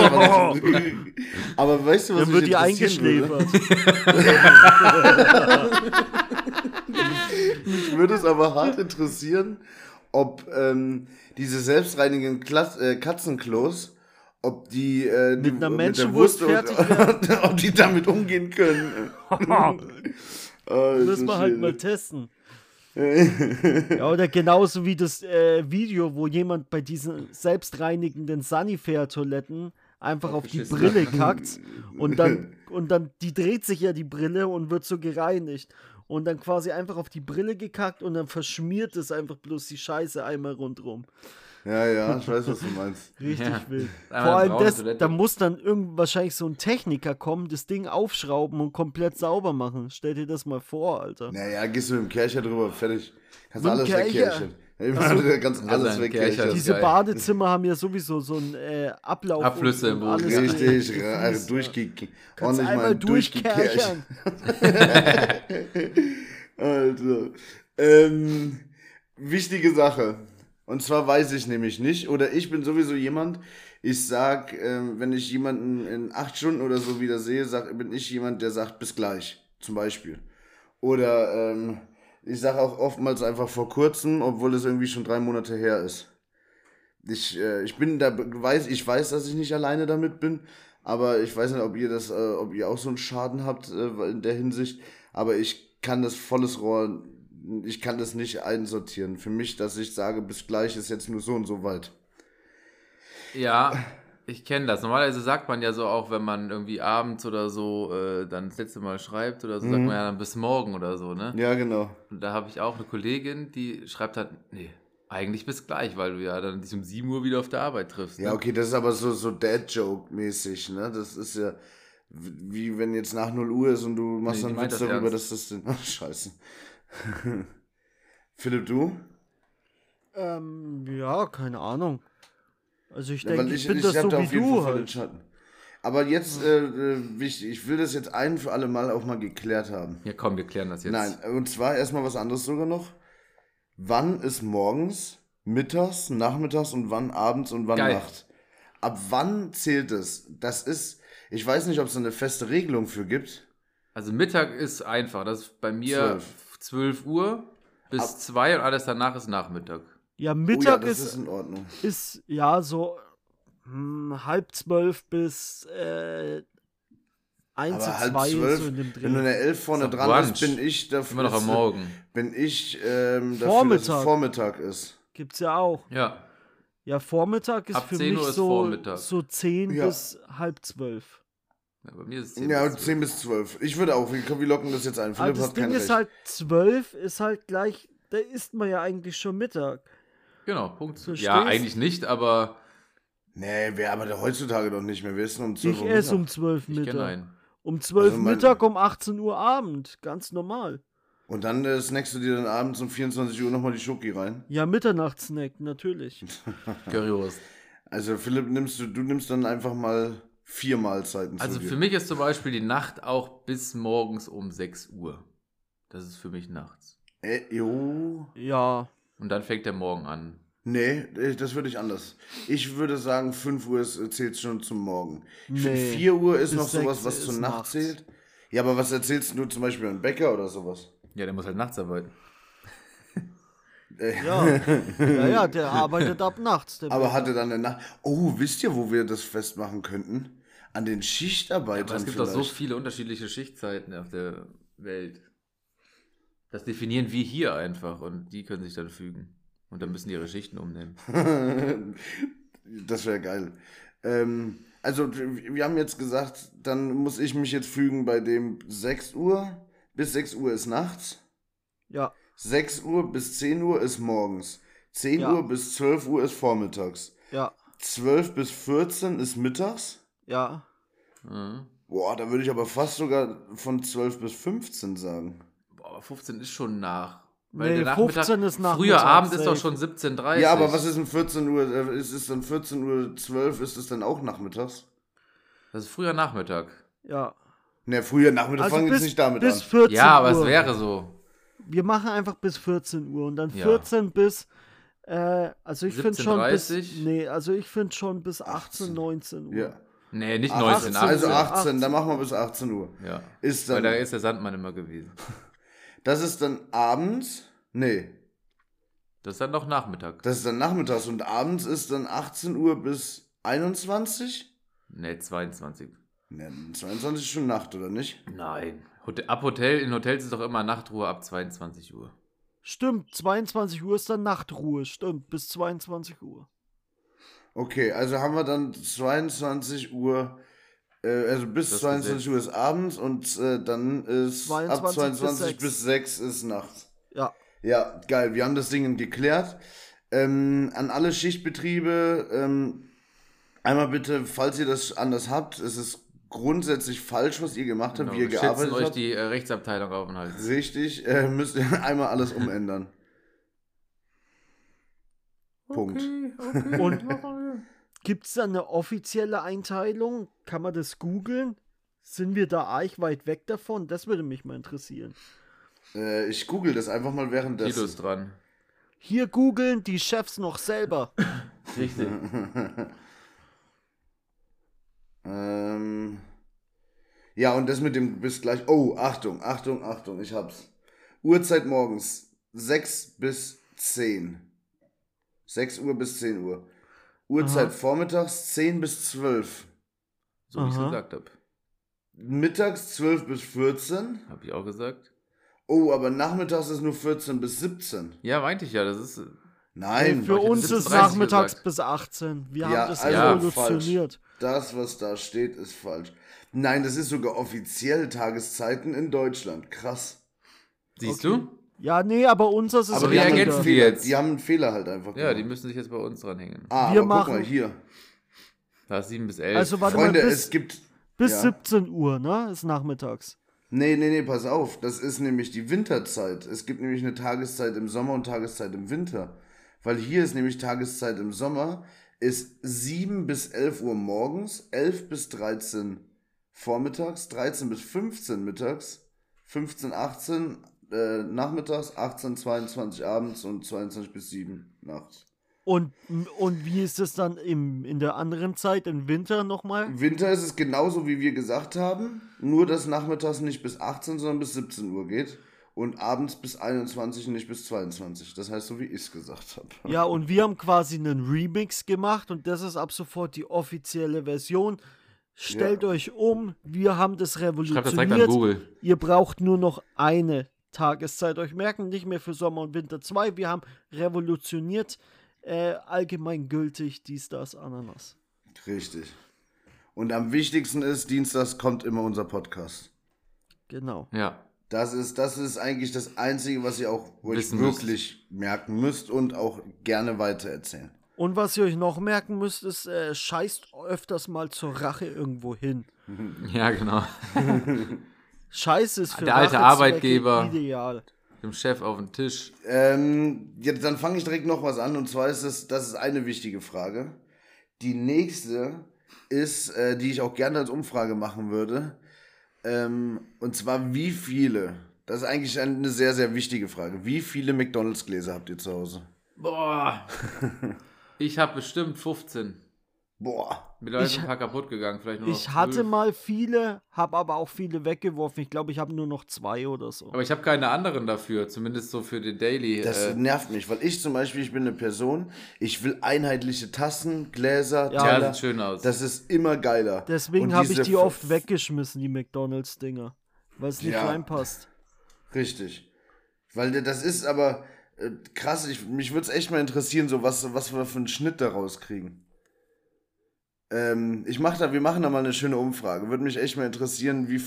aber weißt du, was Dann wird mich die interessieren würde? eingeschläfert. Mich würde es aber hart interessieren, ob diese selbstreinigenden Katzenklos, ob die Mit einer der Menschenwurst Wurst fertig ob die damit umgehen können. Müssen wir halt mal testen. Ja, oder genauso wie das Video, wo jemand bei diesen selbstreinigenden Sanifair-Toiletten einfach auf die Beschissen. Brille kackt und dann die dreht sich ja die Brille und wird so gereinigt und dann quasi einfach auf die Brille gekackt und dann verschmiert es einfach bloß die Scheiße einmal rundrum. Ja, ich weiß, was du meinst. Richtig Ja. wild. Einmal Vor allem braune das, Toilette. da muss dann wahrscheinlich so ein Techniker kommen, das Ding aufschrauben und komplett sauber machen. Stell dir das mal vor, Alter. Naja, gehst du mit dem Kercher drüber, fertig. Kannst Mit dem alles Kercher? wegkerchern. Du kannst alles sein wegkerchern. Kercher. Diese geil. Badezimmer haben ja sowieso so einen Ablauf. Abflüsse im Boden. Richtig, gefließt, also Kannst ordentlich einmal mal durchkerchern. Also, wichtige Sache. Und zwar weiß ich nämlich nicht, oder ich bin sowieso jemand, ich sag, wenn ich jemanden in 8 Stunden oder so wieder sehe, bin ich jemand, der sagt, bis gleich, zum Beispiel. Oder ich sage auch oftmals einfach vor kurzem, obwohl es irgendwie schon 3 Monate her ist. Ich weiß, dass ich nicht alleine damit bin, aber ich weiß nicht, ob ihr auch so einen Schaden habt in der Hinsicht, aber ich kann das volles Rohr, ich kann das nicht einsortieren. Für mich, dass ich sage, bis gleich ist jetzt nur so und so weit. Ja, ich kenne das. Normalerweise sagt man ja so auch, wenn man irgendwie abends oder so dann das letzte Mal schreibt oder so, sagt man ja dann bis morgen oder so, ne? Ja, genau. Und da habe ich auch eine Kollegin, die schreibt halt, nee, eigentlich bis gleich, weil du ja dann dich um 7 Uhr wieder auf der Arbeit triffst. Ne? Ja, okay, das ist aber so Dad-Joke-mäßig, ne? Das ist ja wie wenn jetzt nach 0 Uhr ist und du machst Nee, die dann meint Witz das darüber, ernst. dass das denn. Ach, scheiße. Philipp, du? Ja, keine Ahnung. Also ich Ja, denke, weil ich bin ich das hab so da wie auf jeden du Fall voll den halt. Schatten. Aber jetzt, wichtig, ich will das jetzt ein für alle Mal auch mal geklärt haben. Ja, komm, wir klären das jetzt. Nein, und zwar erstmal was anderes sogar noch. Wann ist morgens, mittags, nachmittags und wann abends und wann Geil. Nacht? Ab wann zählt es? Das ist, ich weiß nicht, ob es eine feste Regelung für gibt. Also Mittag ist einfach. Das ist bei mir 12 Uhr bis 2 und alles danach ist Nachmittag. Ja, Oh ja, Mittag das ist in Ordnung. ist ja so 11:30 bis 1 Aber halb 2 zwölf, so in dem wenn du Dreh. eine 11 vorne Ist doch dran bist, Brunch. bin ich dafür, Immer noch am Morgen. bin ich dafür, dass es Vormittag. Vormittag ist. Gibt's ja auch. Ja. Ja, Vormittag ist Ab für 10 mich Uhr ist so, Vormittag. so 10 Ja. bis 11:30. Ja, bei mir ist es 10 Ja, bis 12. 10 bis 12. Ich würde auch, wir locken das jetzt ein. Aber Philipp das hat kein Ding Recht. ist halt, 12 ist halt gleich, da isst man ja eigentlich schon Mittag. Genau, Punkt. Verstehst? Ja, eigentlich nicht, aber Nee, wer aber heutzutage doch nicht mehr. Wir essen um 12 Ich Uhr esse um Mittag. 12 ich kenne Mittag. einen. Um 12 Also mein- Mittag, um 18 Uhr Abend. Ganz normal. Und dann snackst du dir dann abends um 24 Uhr nochmal die Schoki rein. Ja, Mitternachtssnack, natürlich. Currywurst. Also Philipp, du nimmst dann einfach mal 4 Mahlzeiten Also zu dir. für mich ist zum Beispiel die Nacht auch bis morgens um 6 Uhr. Das ist für mich nachts. Jo. Ja. Und dann fängt der Morgen an. Nee, das würde ich anders. Ich würde sagen, 5 Uhr zählt schon zum Morgen. Ich finde, Nee, 4 Uhr ist bis noch sowas, 6 was ist zur Nacht nachts. zählt. Ja, aber was erzählst du zum Beispiel an Bäcker oder sowas? Ja, der muss halt nachts arbeiten. Ja. Ja, der arbeitet ab nachts. Der Aber Bäcker. hatte dann eine Nacht. Oh, wisst ihr, wo wir das festmachen könnten? An den Schichtarbeitern Aber es gibt doch so vielleicht. viele unterschiedliche Schichtzeiten auf der Welt. Das definieren wir hier einfach und die können sich dann fügen. Und dann müssen die ihre Schichten umnehmen. Das wäre geil. Also, wir haben jetzt gesagt, dann muss ich mich jetzt fügen bei dem 6 Uhr. Bis 6 Uhr ist nachts. Ja, 6 Uhr bis 10 Uhr ist morgens. 10 Ja. Uhr bis 12 Uhr ist vormittags. ja, 12 bis 14 ist mittags. ja. Mhm. Boah, da würde ich aber fast sogar von 12 bis 15 sagen. Boah, aber 15 ist schon nach. Nee, 15 ist Früher nachmittags, Abend ist doch safe. schon 17:30. Ja, aber was ist um 14 Uhr? Ist es dann 14 Uhr 12? Ist es dann auch nachmittags? Das ist früher Nachmittag. Ja. Ne, früher Nachmittag Also fangen wir bis, jetzt nicht damit bis an. 14 Ja, aber Uhr. es wäre so. Wir machen einfach bis 14 Uhr und dann Ja. 14 bis, also ich finde schon bis, 17:30? nee, also ich finde schon bis 18, 19 Uhr. Ja. Nee, nicht 18, 19, Also 18. 18, dann machen wir bis 18 Uhr. Ja. Ist Weil dann, da ist der Sandmann immer gewesen. das ist dann abends? Nee, Das ist dann noch Nachmittag. das ist dann nachmittags und abends ist dann 18 Uhr bis 21? Nee, 22. Ne, 22 ist schon Nacht, oder nicht? Nein. In Hotels ist doch immer Nachtruhe ab 22 Uhr. Stimmt, 22 Uhr ist dann Nachtruhe, stimmt, bis 22 Uhr. Okay, also haben wir dann 22 Uhr, also bis Das 22 Uhr ist abends und dann ist ab 22 bis 22 bis 6 ist nachts. Ja, Ja, geil, wir haben das Ding geklärt. An alle Schichtbetriebe, einmal bitte, falls ihr das anders habt, es ist grundsätzlich falsch, was ihr gemacht habt, Genau, wie ihr wir schätzen gearbeitet euch habt. die Rechtsabteilung auf den Hals. Richtig, müsst ihr einmal alles umändern. Punkt. und gibt es da eine offizielle Einteilung? Kann man das googeln? Sind wir da arg weit weg davon? Das würde mich mal interessieren. Ich google das einfach mal Guido währenddessen. ist dran. Hier googeln die Chefs noch selber. Richtig. Ja, und das mit dem bis gleich. Oh, Achtung, ich hab's. Uhrzeit morgens 6 bis 10. 6 Uhr bis 10 Uhr. Uhrzeit Aha. vormittags 10 bis 12. So wie ich es Aha. gesagt habe. Mittags 12 bis 14. Habe ich auch gesagt. Oh, aber nachmittags ist nur 14 bis 17. Ja, meinte ich ja. Das ist. Nein, Für ich hätte uns ist 17:30 nachmittags gesagt. bis 18. Wir Ja, haben das also revolutioniert. das, was da steht, ist falsch. Nein, das ist sogar offiziell Tageszeiten in Deutschland. Krass. Siehst Okay. du? Ja, nee, aber unseres ist Aber wir die haben, einen ergänzen richtiger. die Fehler, jetzt. die haben einen Fehler halt einfach Ja, die gemacht. müssen sich jetzt bei uns dranhängen. Ah, Wir aber guck mal machen- hier. Da ist 7 bis 11. Also warte Freunde, mal, es gibt... bis ja. 17 Uhr, ne? Ist nachmittags. Nee, pass auf. Das ist nämlich die Winterzeit. Es gibt nämlich eine Tageszeit im Sommer und Tageszeit im Winter. Weil hier ist nämlich Tageszeit im Sommer ist 7 bis 11 Uhr morgens, 11 bis 13 vormittags, 13 bis 15 mittags, 15, 18 nachmittags, 18, 22 abends und 22 bis 7 nachts. Und wie ist es dann in der anderen Zeit, im Winter nochmal? Im Winter ist es genauso, wie wir gesagt haben, nur dass nachmittags nicht bis 18, sondern bis 17 Uhr geht und abends bis 21 und nicht bis 22. Das heißt, so wie ich es gesagt habe. Ja, und wir haben quasi einen Remix gemacht und das ist ab sofort die offizielle Version. Stellt euch um, wir haben das Schreibt das direkt an revolutioniert. Google. Ihr braucht nur noch eine Tageszeit euch merken, nicht mehr für Sommer und Winter 2. Wir haben revolutioniert, allgemeingültig, dies, das, Ananas. Richtig. Und am wichtigsten ist, dienstags kommt immer unser Podcast. Genau. Ja. Das ist eigentlich das Einzige, was ihr auch euch Wissen wirklich merken müsst und auch gerne weitererzählen. Und was ihr euch noch merken müsst, ist, scheißt öfters mal zur Rache irgendwo hin. Ja, genau. Scheiße ist für Der alte Rachezwecke Arbeitgeber. ideal. Dem Chef auf den Tisch. Jetzt, dann fange ich direkt noch was an, und zwar das ist eine wichtige Frage. Die nächste ist, die ich auch gerne als Umfrage machen würde, und zwar wie viele, das ist eigentlich eine sehr, sehr wichtige Frage, wie viele McDonalds-Gläser habt ihr zu Hause? Boah. Ich habe bestimmt 15. Boah. Mittlerweile sind ein paar kaputt gegangen, vielleicht nur noch Ich hatte 12. mal viele, habe aber auch viele weggeworfen. Ich glaube, ich habe nur noch 2 oder so. Aber ich habe keine anderen dafür, zumindest so für den Daily. Das nervt mich, weil ich zum Beispiel, ich bin eine Person, ich will einheitliche Tassen, Gläser, Ja, ja, Teller. sieht schön aus. Das ist immer geiler. Deswegen Und habe ich diese die oft weggeschmissen, die McDonalds-Dinger. Weil es nicht Ja. reinpasst. Richtig. Weil das ist aber krass, mich würde es echt mal interessieren, so was wir für einen Schnitt daraus kriegen. Wir machen da mal eine schöne Umfrage. Würde mich echt mal interessieren, wie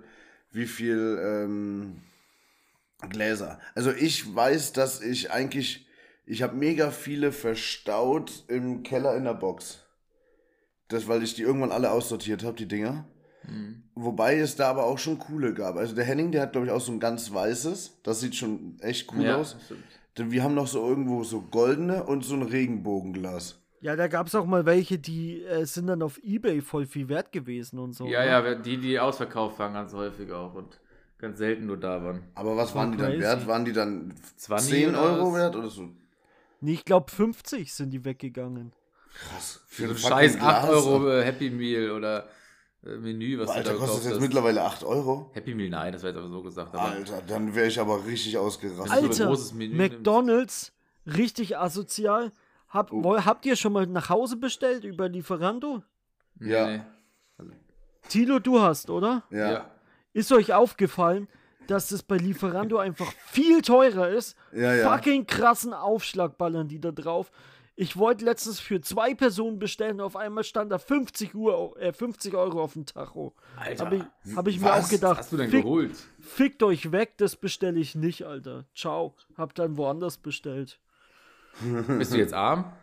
viel Gläser. Also ich weiß, dass ich habe mega viele verstaut im Keller in der Box. Das, weil ich die irgendwann alle aussortiert habe, die Dinger. Wobei es da aber auch schon coole gab. Also der Henning, der hat, glaube ich, auch so ein ganz weißes. Das sieht schon echt cool Ja, aus. stimmt. Wir haben noch so irgendwo so goldene und so ein Regenbogenglas. Ja, da gab es auch mal welche, die sind dann auf EBay voll viel wert gewesen und so. Ja, ne? ja, die ausverkauft waren ganz häufig auch und ganz selten nur da waren. Aber was waren die dann crazy. wert? Waren die dann 20 10 oder Euro was? wert oder so? Nee, ich glaube 50 sind die weggegangen. Krass. Für so ein fucking scheiß Glas. 8 Euro Happy Meal oder Menü, was Alter, du da kostet gekauft das jetzt hast. mittlerweile 8 Euro? Happy Meal, nein, das war jetzt aber so gesagt. Aber Alter, dann wäre ich aber richtig ausgerastet. Wenn du so ein Alter, großes Menü McDonalds, richtig asozial. Habt ihr schon mal nach Hause bestellt über Lieferando? nee, Ja. nee. Tilo, du hast, oder? Ja. Ist euch aufgefallen, dass es bei Lieferando einfach viel teurer ist? Ja, ja. Fucking krassen Aufschlag ballern die da drauf. Ich wollte letztens für 2 Personen bestellen, auf einmal stand da 50 Euro auf dem Tacho. Alter, Hab ich mir was auch gedacht, was hast du denn fick, geholt? fickt euch weg, das bestelle ich nicht, Alter. Ciao. Hab dann woanders bestellt. Bist du jetzt arm?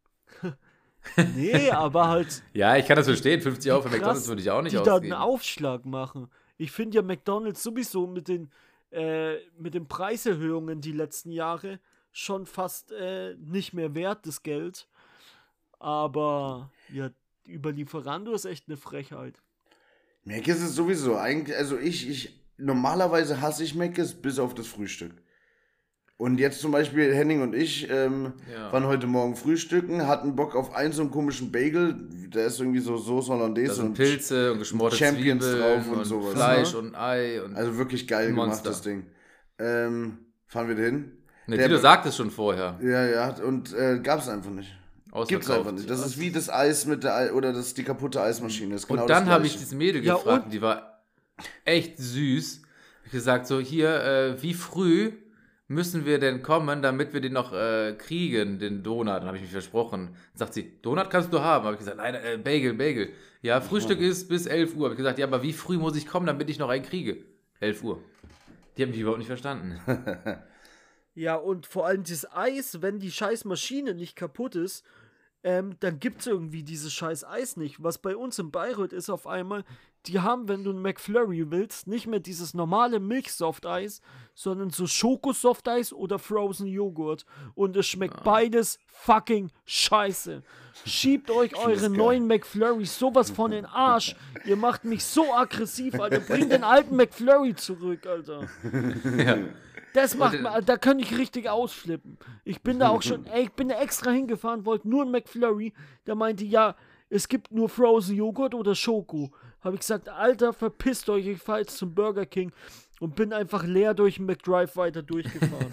Nee, aber halt Ja, ich kann das verstehen. 50 Euro für krass, McDonalds würde ich auch nicht die da einen ausgeben. Aufschlag machen. Ich finde ja McDonalds sowieso mit den Preiserhöhungen die letzten Jahre schon fast nicht mehr wert, das Geld. Aber ja, über Lieferando ist echt eine Frechheit. Mc's ist sowieso eigentlich, also normalerweise hasse ich Mc's bis auf das Frühstück. Und jetzt zum Beispiel Henning und ich waren heute Morgen frühstücken, hatten Bock auf einen so einen komischen Bagel, der ist irgendwie so Soße Da Hollandaise sind und Pilze und geschmorte Champions Zwiebeln drauf und sowas. Fleisch Ja. und Ei. Und also wirklich geil gemacht, Monster. das Ding. Fahren wir dahin? ne, der- Tilo sagt es schon vorher. Ja, und gab's einfach nicht. Gibt's Ausverkauft. einfach nicht. Das ist wie das Eis mit der oder das ist die kaputte Eismaschine. Das ist genau Und dann das habe ich Gleiche. dieses Mädel Ja, gefragt, und? die war echt süß. Ich gesagt so, hier, wie früh müssen wir denn kommen, damit wir den noch kriegen, den Donut? Dann habe ich mich versprochen. Dann sagt sie, Donut kannst du haben. Habe ich gesagt, nein, Bagel. Ja, Frühstück ist bis 11 Uhr. Habe ich gesagt, ja, aber wie früh muss ich kommen, damit ich noch einen kriege? 11 Uhr. Die haben mich überhaupt nicht verstanden. Ja, und vor allem das Eis, wenn die scheiß Maschine nicht kaputt ist, dann gibt es irgendwie dieses scheiß Eis nicht. Was bei uns in Bayreuth ist auf einmal, die haben, wenn du ein McFlurry willst, nicht mehr dieses normale Milchsofteis, sondern so Schokosofteis oder Frozen Joghurt. Und es schmeckt beides fucking scheiße. Schiebt euch eure neuen McFlurrys sowas von den Arsch. Ihr macht mich so aggressiv, Alter. Bringt den alten McFlurry zurück, Alter. Ja. Das macht da könnte ich richtig ausflippen. Ich bin da auch schon, ich bin da extra hingefahren, wollte nur ein McFlurry. Der meinte, ja, es gibt nur Frozen Joghurt oder Schoko. Habe ich gesagt, Alter, verpisst euch, ich fahre jetzt zum Burger King und bin einfach leer durch den McDrive weiter durchgefahren.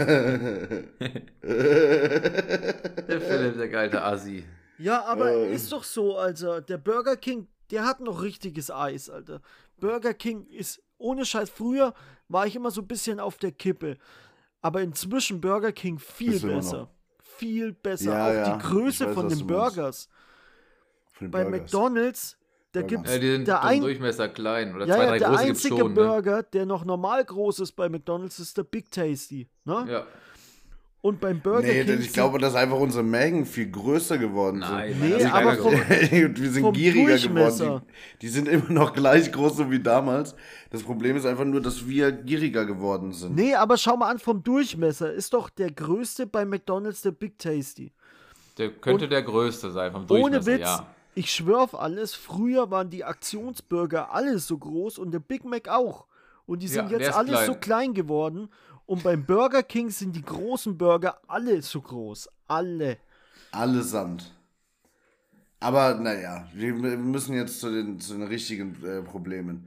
Der Philipp, der geile Assi. Ja, aber ist doch so, Alter. Der Burger King, der hat noch richtiges Eis, Alter. Burger King ist ohne Scheiß. Früher war ich immer so ein bisschen auf der Kippe. Aber inzwischen Burger King viel Ist immer besser. noch. Viel besser. Ja, auch ja, die Größe ich weiß, von was den du meinst. Burgers. Von den Bei Burgers. McDonald's, da Burger. gibt's Die sind der im Durchmesser klein. Oder ja, zwei, ja, drei der große gibt's einzige schon. Ne? Burger, der noch normal groß ist bei McDonald's, ist der Big Tasty. Ne? Ja. Und beim Burger Nee, King ich glaube, dass einfach unsere Mägen viel größer geworden Nein, sind. Nee, das ist aber keiner vom- geworden. Und wir sind vom gieriger Durchmesser. geworden. Die sind immer noch gleich groß so wie damals. Das Problem ist einfach nur, dass wir gieriger geworden sind. Nee, aber schau mal an, vom Durchmesser ist doch der größte bei McDonald's der Big Tasty. Der könnte der größte sein, vom Durchmesser, Ohne Witz, ja. ich schwör auf alles, früher waren die Aktionsburger alle so groß und der Big Mac auch. Und die sind Ja, der jetzt ist alle klein. so klein geworden. Und beim Burger King sind die großen Burger alle so groß. Alle. Allesamt. Aber naja, wir müssen jetzt zu den richtigen Problemen.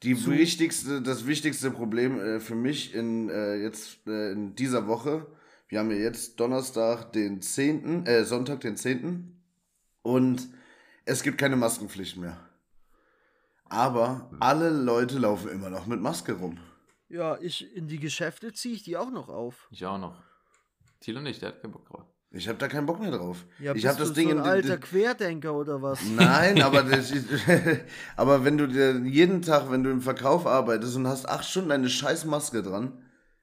Das wichtigste Problem für mich in dieser Woche, wir haben ja jetzt Sonntag, den 10. Und es gibt keine Maskenpflicht mehr. Aber alle Leute laufen immer noch mit Maske rum. Ja, in die Geschäfte ziehe ich die auch noch auf. Ich auch noch. Thilo nicht, der hat keinen Bock drauf. Ich habe da keinen Bock mehr drauf. Ja, ich bist habe das du Ding so ein in alter Querdenker oder was? Nein, aber aber wenn du dir jeden Tag, wenn du im Verkauf arbeitest und hast 8 Stunden eine scheiß Maske dran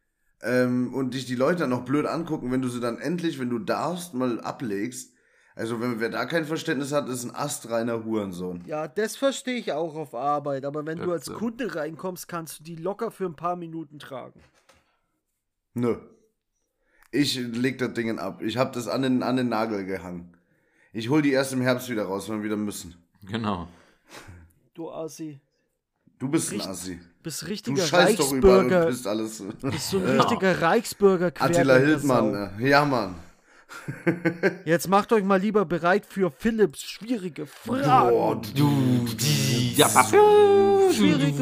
und dich die Leute dann noch blöd angucken, wenn du sie dann endlich, wenn du darfst, mal ablegst. Also wer da kein Verständnis hat, ist ein astreiner Hurensohn. Ja, das verstehe ich auch auf Arbeit, aber wenn du als Das, Kunde reinkommst, kannst du die locker für ein paar Minuten tragen. Nö. Ich leg das Ding ab. Ich habe das an den Nagel gehangen. Ich hol die erst im Herbst wieder raus, wenn wir wieder müssen. Genau. Du Assi. Du bist ein Assi. Bist Du richtiger scheißt doch überall und Reichsbürger. bist alles. Bist so ein richtiger Reichsbürger. Attila Querdenker-Sau. Hildmann. Ja, Mann. Jetzt macht euch mal lieber bereit für Philipps schwierige Fragen. Boah, Schwierige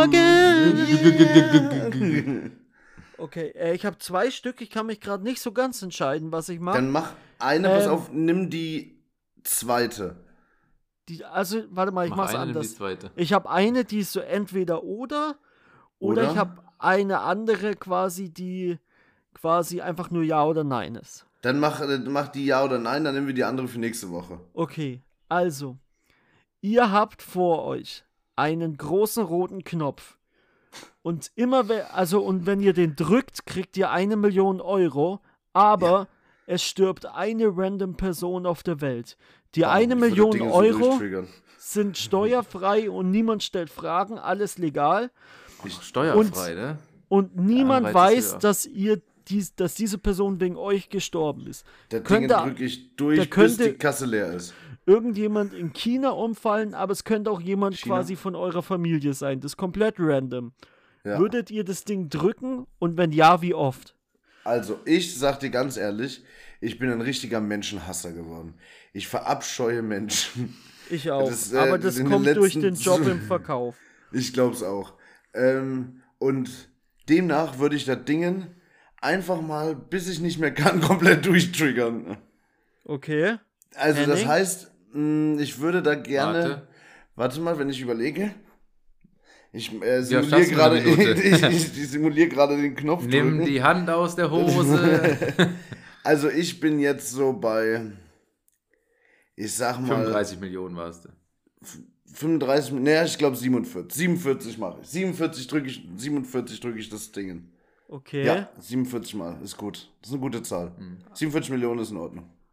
Fragen. Okay, ich habe 2 Stück. Ich kann mich gerade nicht so ganz entscheiden, was ich mache. Dann mach eine, pass auf, nimm die zweite. Also, warte mal, ich mach's eine, nimm die anders. zweite. Ich habe eine, die ist so entweder oder Oder? ich habe eine andere quasi, die quasi einfach nur Ja oder Nein ist. Dann mach die Ja oder Nein, dann nehmen wir die andere für nächste Woche. Okay, also, ihr habt vor euch einen großen roten Knopf. Und und wenn ihr den drückt, kriegt ihr 1 Million Euro, aber es stirbt eine random Person auf der Welt. Die 1 Million Euro sind steuerfrei und niemand stellt Fragen, alles legal. Steuerfrei, ne? Und niemand Anreiz ist weiß, höher. dass diese Person wegen euch gestorben ist. Der Ding Könnte- drücke ich durch, der bis könnte- die Kasse leer ist. Irgendjemand in China umfallen, aber es könnte auch jemand China? quasi von eurer Familie sein. Das ist komplett random. Ja. Würdet ihr das Ding drücken und wenn ja, wie oft? Also, ich sag dir ganz ehrlich, ich bin ein richtiger Menschenhasser geworden. Ich verabscheue Menschen. Ich auch. Das, aber das in den kommt durch letzten- den Job im Verkauf. Ich glaub's auch. Und demnach würde ich das Ding einfach mal, bis ich nicht mehr kann, komplett durchtriggern. Okay. Also das Henning? heißt, ich würde da gerne... Warte. Warte mal, wenn ich überlege. Ich schaffst simuliere du gerade eine Minute. ich simuliere gerade den Knopf Nimm drücken. die Hand aus der Hose. Also ich bin jetzt so bei, ich sag mal 35 Millionen warst du. 35, naja, ich glaube 47. 47 mache ich. 47 drücke ich das Ding. Okay. Ja, 47 Mal ist gut. Das ist eine gute Zahl. 47 Millionen ist in Ordnung.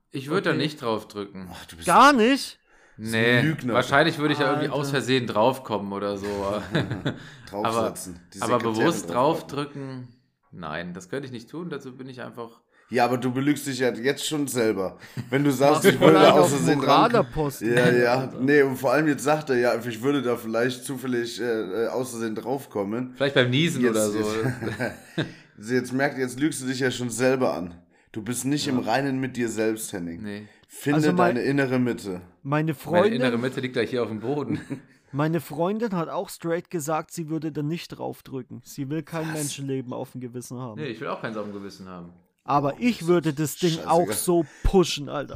Ich würde da Okay. nicht drauf drücken. Ach, du bist Gar nicht? Nee, Lügner. wahrscheinlich würde ich ja irgendwie Alter. aus Versehen draufkommen oder so. draufsetzen. Die Aber Sekretärin bewusst draufpacken. draufdrücken, nein, das könnte ich nicht tun. Dazu bin ich einfach. Ja, aber du belügst dich ja jetzt schon selber. Wenn du sagst, Machst ich du würde vielleicht aus auf Versehen dran. Moralerposten. Ja. Nee, und vor allem jetzt sagt er, ja, ich würde da vielleicht zufällig aus Versehen draufkommen. Vielleicht beim Niesen Jetzt- oder so. Jetzt lügst du dich ja schon selber an. Du bist nicht im Reinen mit dir selbst, Henning. Nee. Finde Also mein- deine innere Mitte. Meine Meine innere Freundin, Mitte liegt gleich hier auf dem Boden. meine Freundin hat auch straight gesagt, sie würde da nicht draufdrücken. Sie will kein Menschenleben auf dem Gewissen haben. Nee, ich will auch kein Saugengewissen haben. Aber ich würde das Ding Scheißegal. auch so pushen, Alter.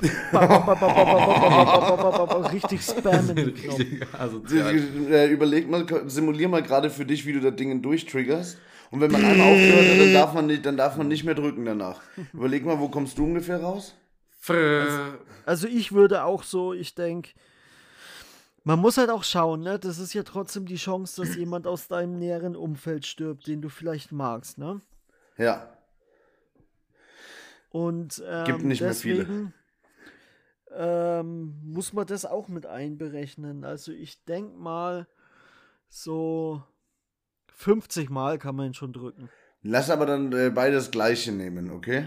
Richtig spammen. den Knopf. Richtig asozial. Überleg mal, simulier mal gerade für dich, wie du das Ding durchtriggerst. Und wenn man einmal aufgehört hat, dann darf man nicht mehr drücken danach. Überleg mal, wo kommst du ungefähr raus? Also ich würde auch so, ich denke, man muss halt auch schauen, ne? Das ist ja trotzdem die Chance, dass jemand aus deinem näheren Umfeld stirbt, den du vielleicht magst, ne? Ja. Und Gibt nicht mehr viele. deswegen muss man das auch mit einberechnen. Also ich denke mal, so 50 Mal kann man ihn schon drücken. Lass aber dann beides Gleiche nehmen, okay?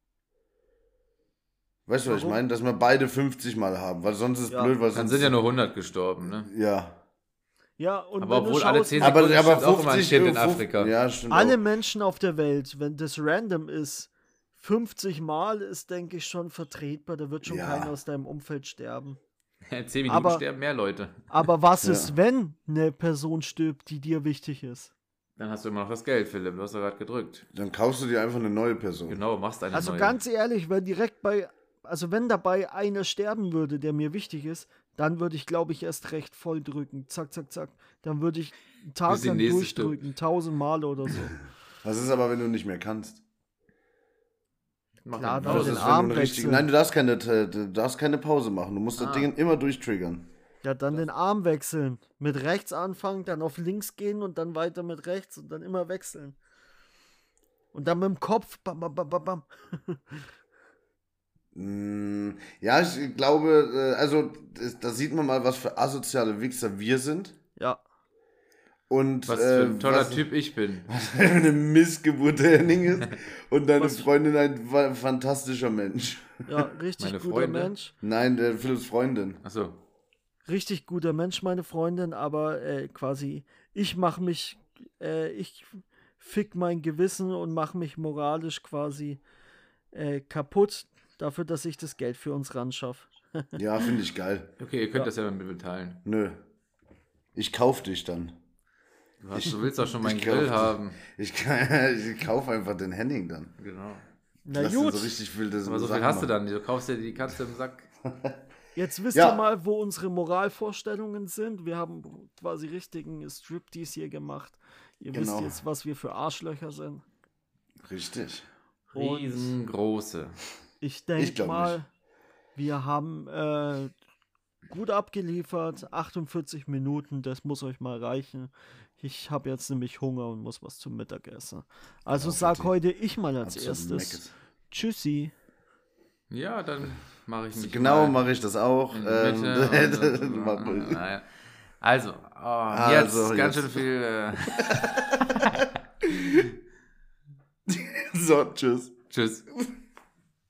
Weißt du, was ich Warum? meine? Dass wir beide 50 Mal haben, weil sonst ist Ja. blöd, weil Dann sonst... sind ja nur 100 gestorben, ne? Ja. Ja, und Aber wenn du obwohl alle schaust, 10 Aber, Sekunden aber stirbt auch immer ein 50... Kind in 50 Afrika. Ja, stimmt alle auch. Menschen auf der Welt, wenn das random ist, 50 Mal ist, denke ich, schon vertretbar. Da wird schon Ja. keiner aus deinem Umfeld sterben. In 10 Minuten Aber- sterben mehr Leute. Aber was Ja. ist, wenn eine Person stirbt, die dir wichtig ist? Dann hast du immer noch das Geld, Philipp. Du hast ja gerade gedrückt. Dann kaufst du dir einfach eine neue Person. Genau, machst eine Also neue. ganz ehrlich, wenn dabei einer sterben würde, der mir wichtig ist, dann würde ich, glaube ich, erst recht voll drücken. Zack, zack, zack. Dann würde ich einen Tag Bis die lang nächste durchdrücken, 1000 Mal oder so. Was ist aber, wenn du nicht mehr kannst? Mach Klar, den da Was den Pause. ist, wenn du Arm eine richtige... wechseln. Nein, du darfst keine Pause machen. Du musst das Ding immer durchtriggern. Ja, dann den Arm wechseln. Mit rechts anfangen, dann auf links gehen und dann weiter mit rechts und dann immer wechseln. Und dann mit dem Kopf. Bam, bam, bam, bam, bam. Ja, ich glaube, also da sieht man mal, was für asoziale Wichser wir sind. Ja. Und Was für ein toller was Typ ich bin. eine Missgeburt der Henning ist. Und deine Was- Freundin ein fantastischer Mensch. Ja, richtig Meine guter Freunde? Mensch. Nein, Philipps Freundin. Achso. Richtig guter Mensch, meine Freundin, aber quasi, ich fick mein Gewissen und mache mich moralisch quasi kaputt, dafür, dass ich das Geld für uns ranschaffe. Ja, finde ich geil. Okay, ihr könnt das ja dann mit mir teilen. Nö. Ich kauf dich dann. Du willst doch schon meinen ich Grill kauf- haben. Ich kauf einfach den Henning dann. Genau. Na Lass dir gut, so richtig wilde Aber so viel Sachen hast du machen. dann. Du kaufst dir die Katze im Sack. jetzt wisst Ja. ihr mal, wo unsere Moralvorstellungen sind. Wir haben quasi richtigen Striptease hier gemacht. Ihr wisst Genau. jetzt, was wir für Arschlöcher sind. Richtig. Und Riesengroße. ich Ich denke glaub mal, nicht. wir haben gut abgeliefert. 48 Minuten, das muss euch mal reichen. Ich habe jetzt nämlich Hunger und muss was zum Mittag essen. Also sag heute ich mal als Absolut erstes. Meckes. Tschüssi. Ja, dann mache ich mich Genau, mal mache ich das auch. in die Mitte und- Mach ruhig. Naja. Also, Also, jetzt ganz jetzt. schön viel. So, tschüss. Tschüss.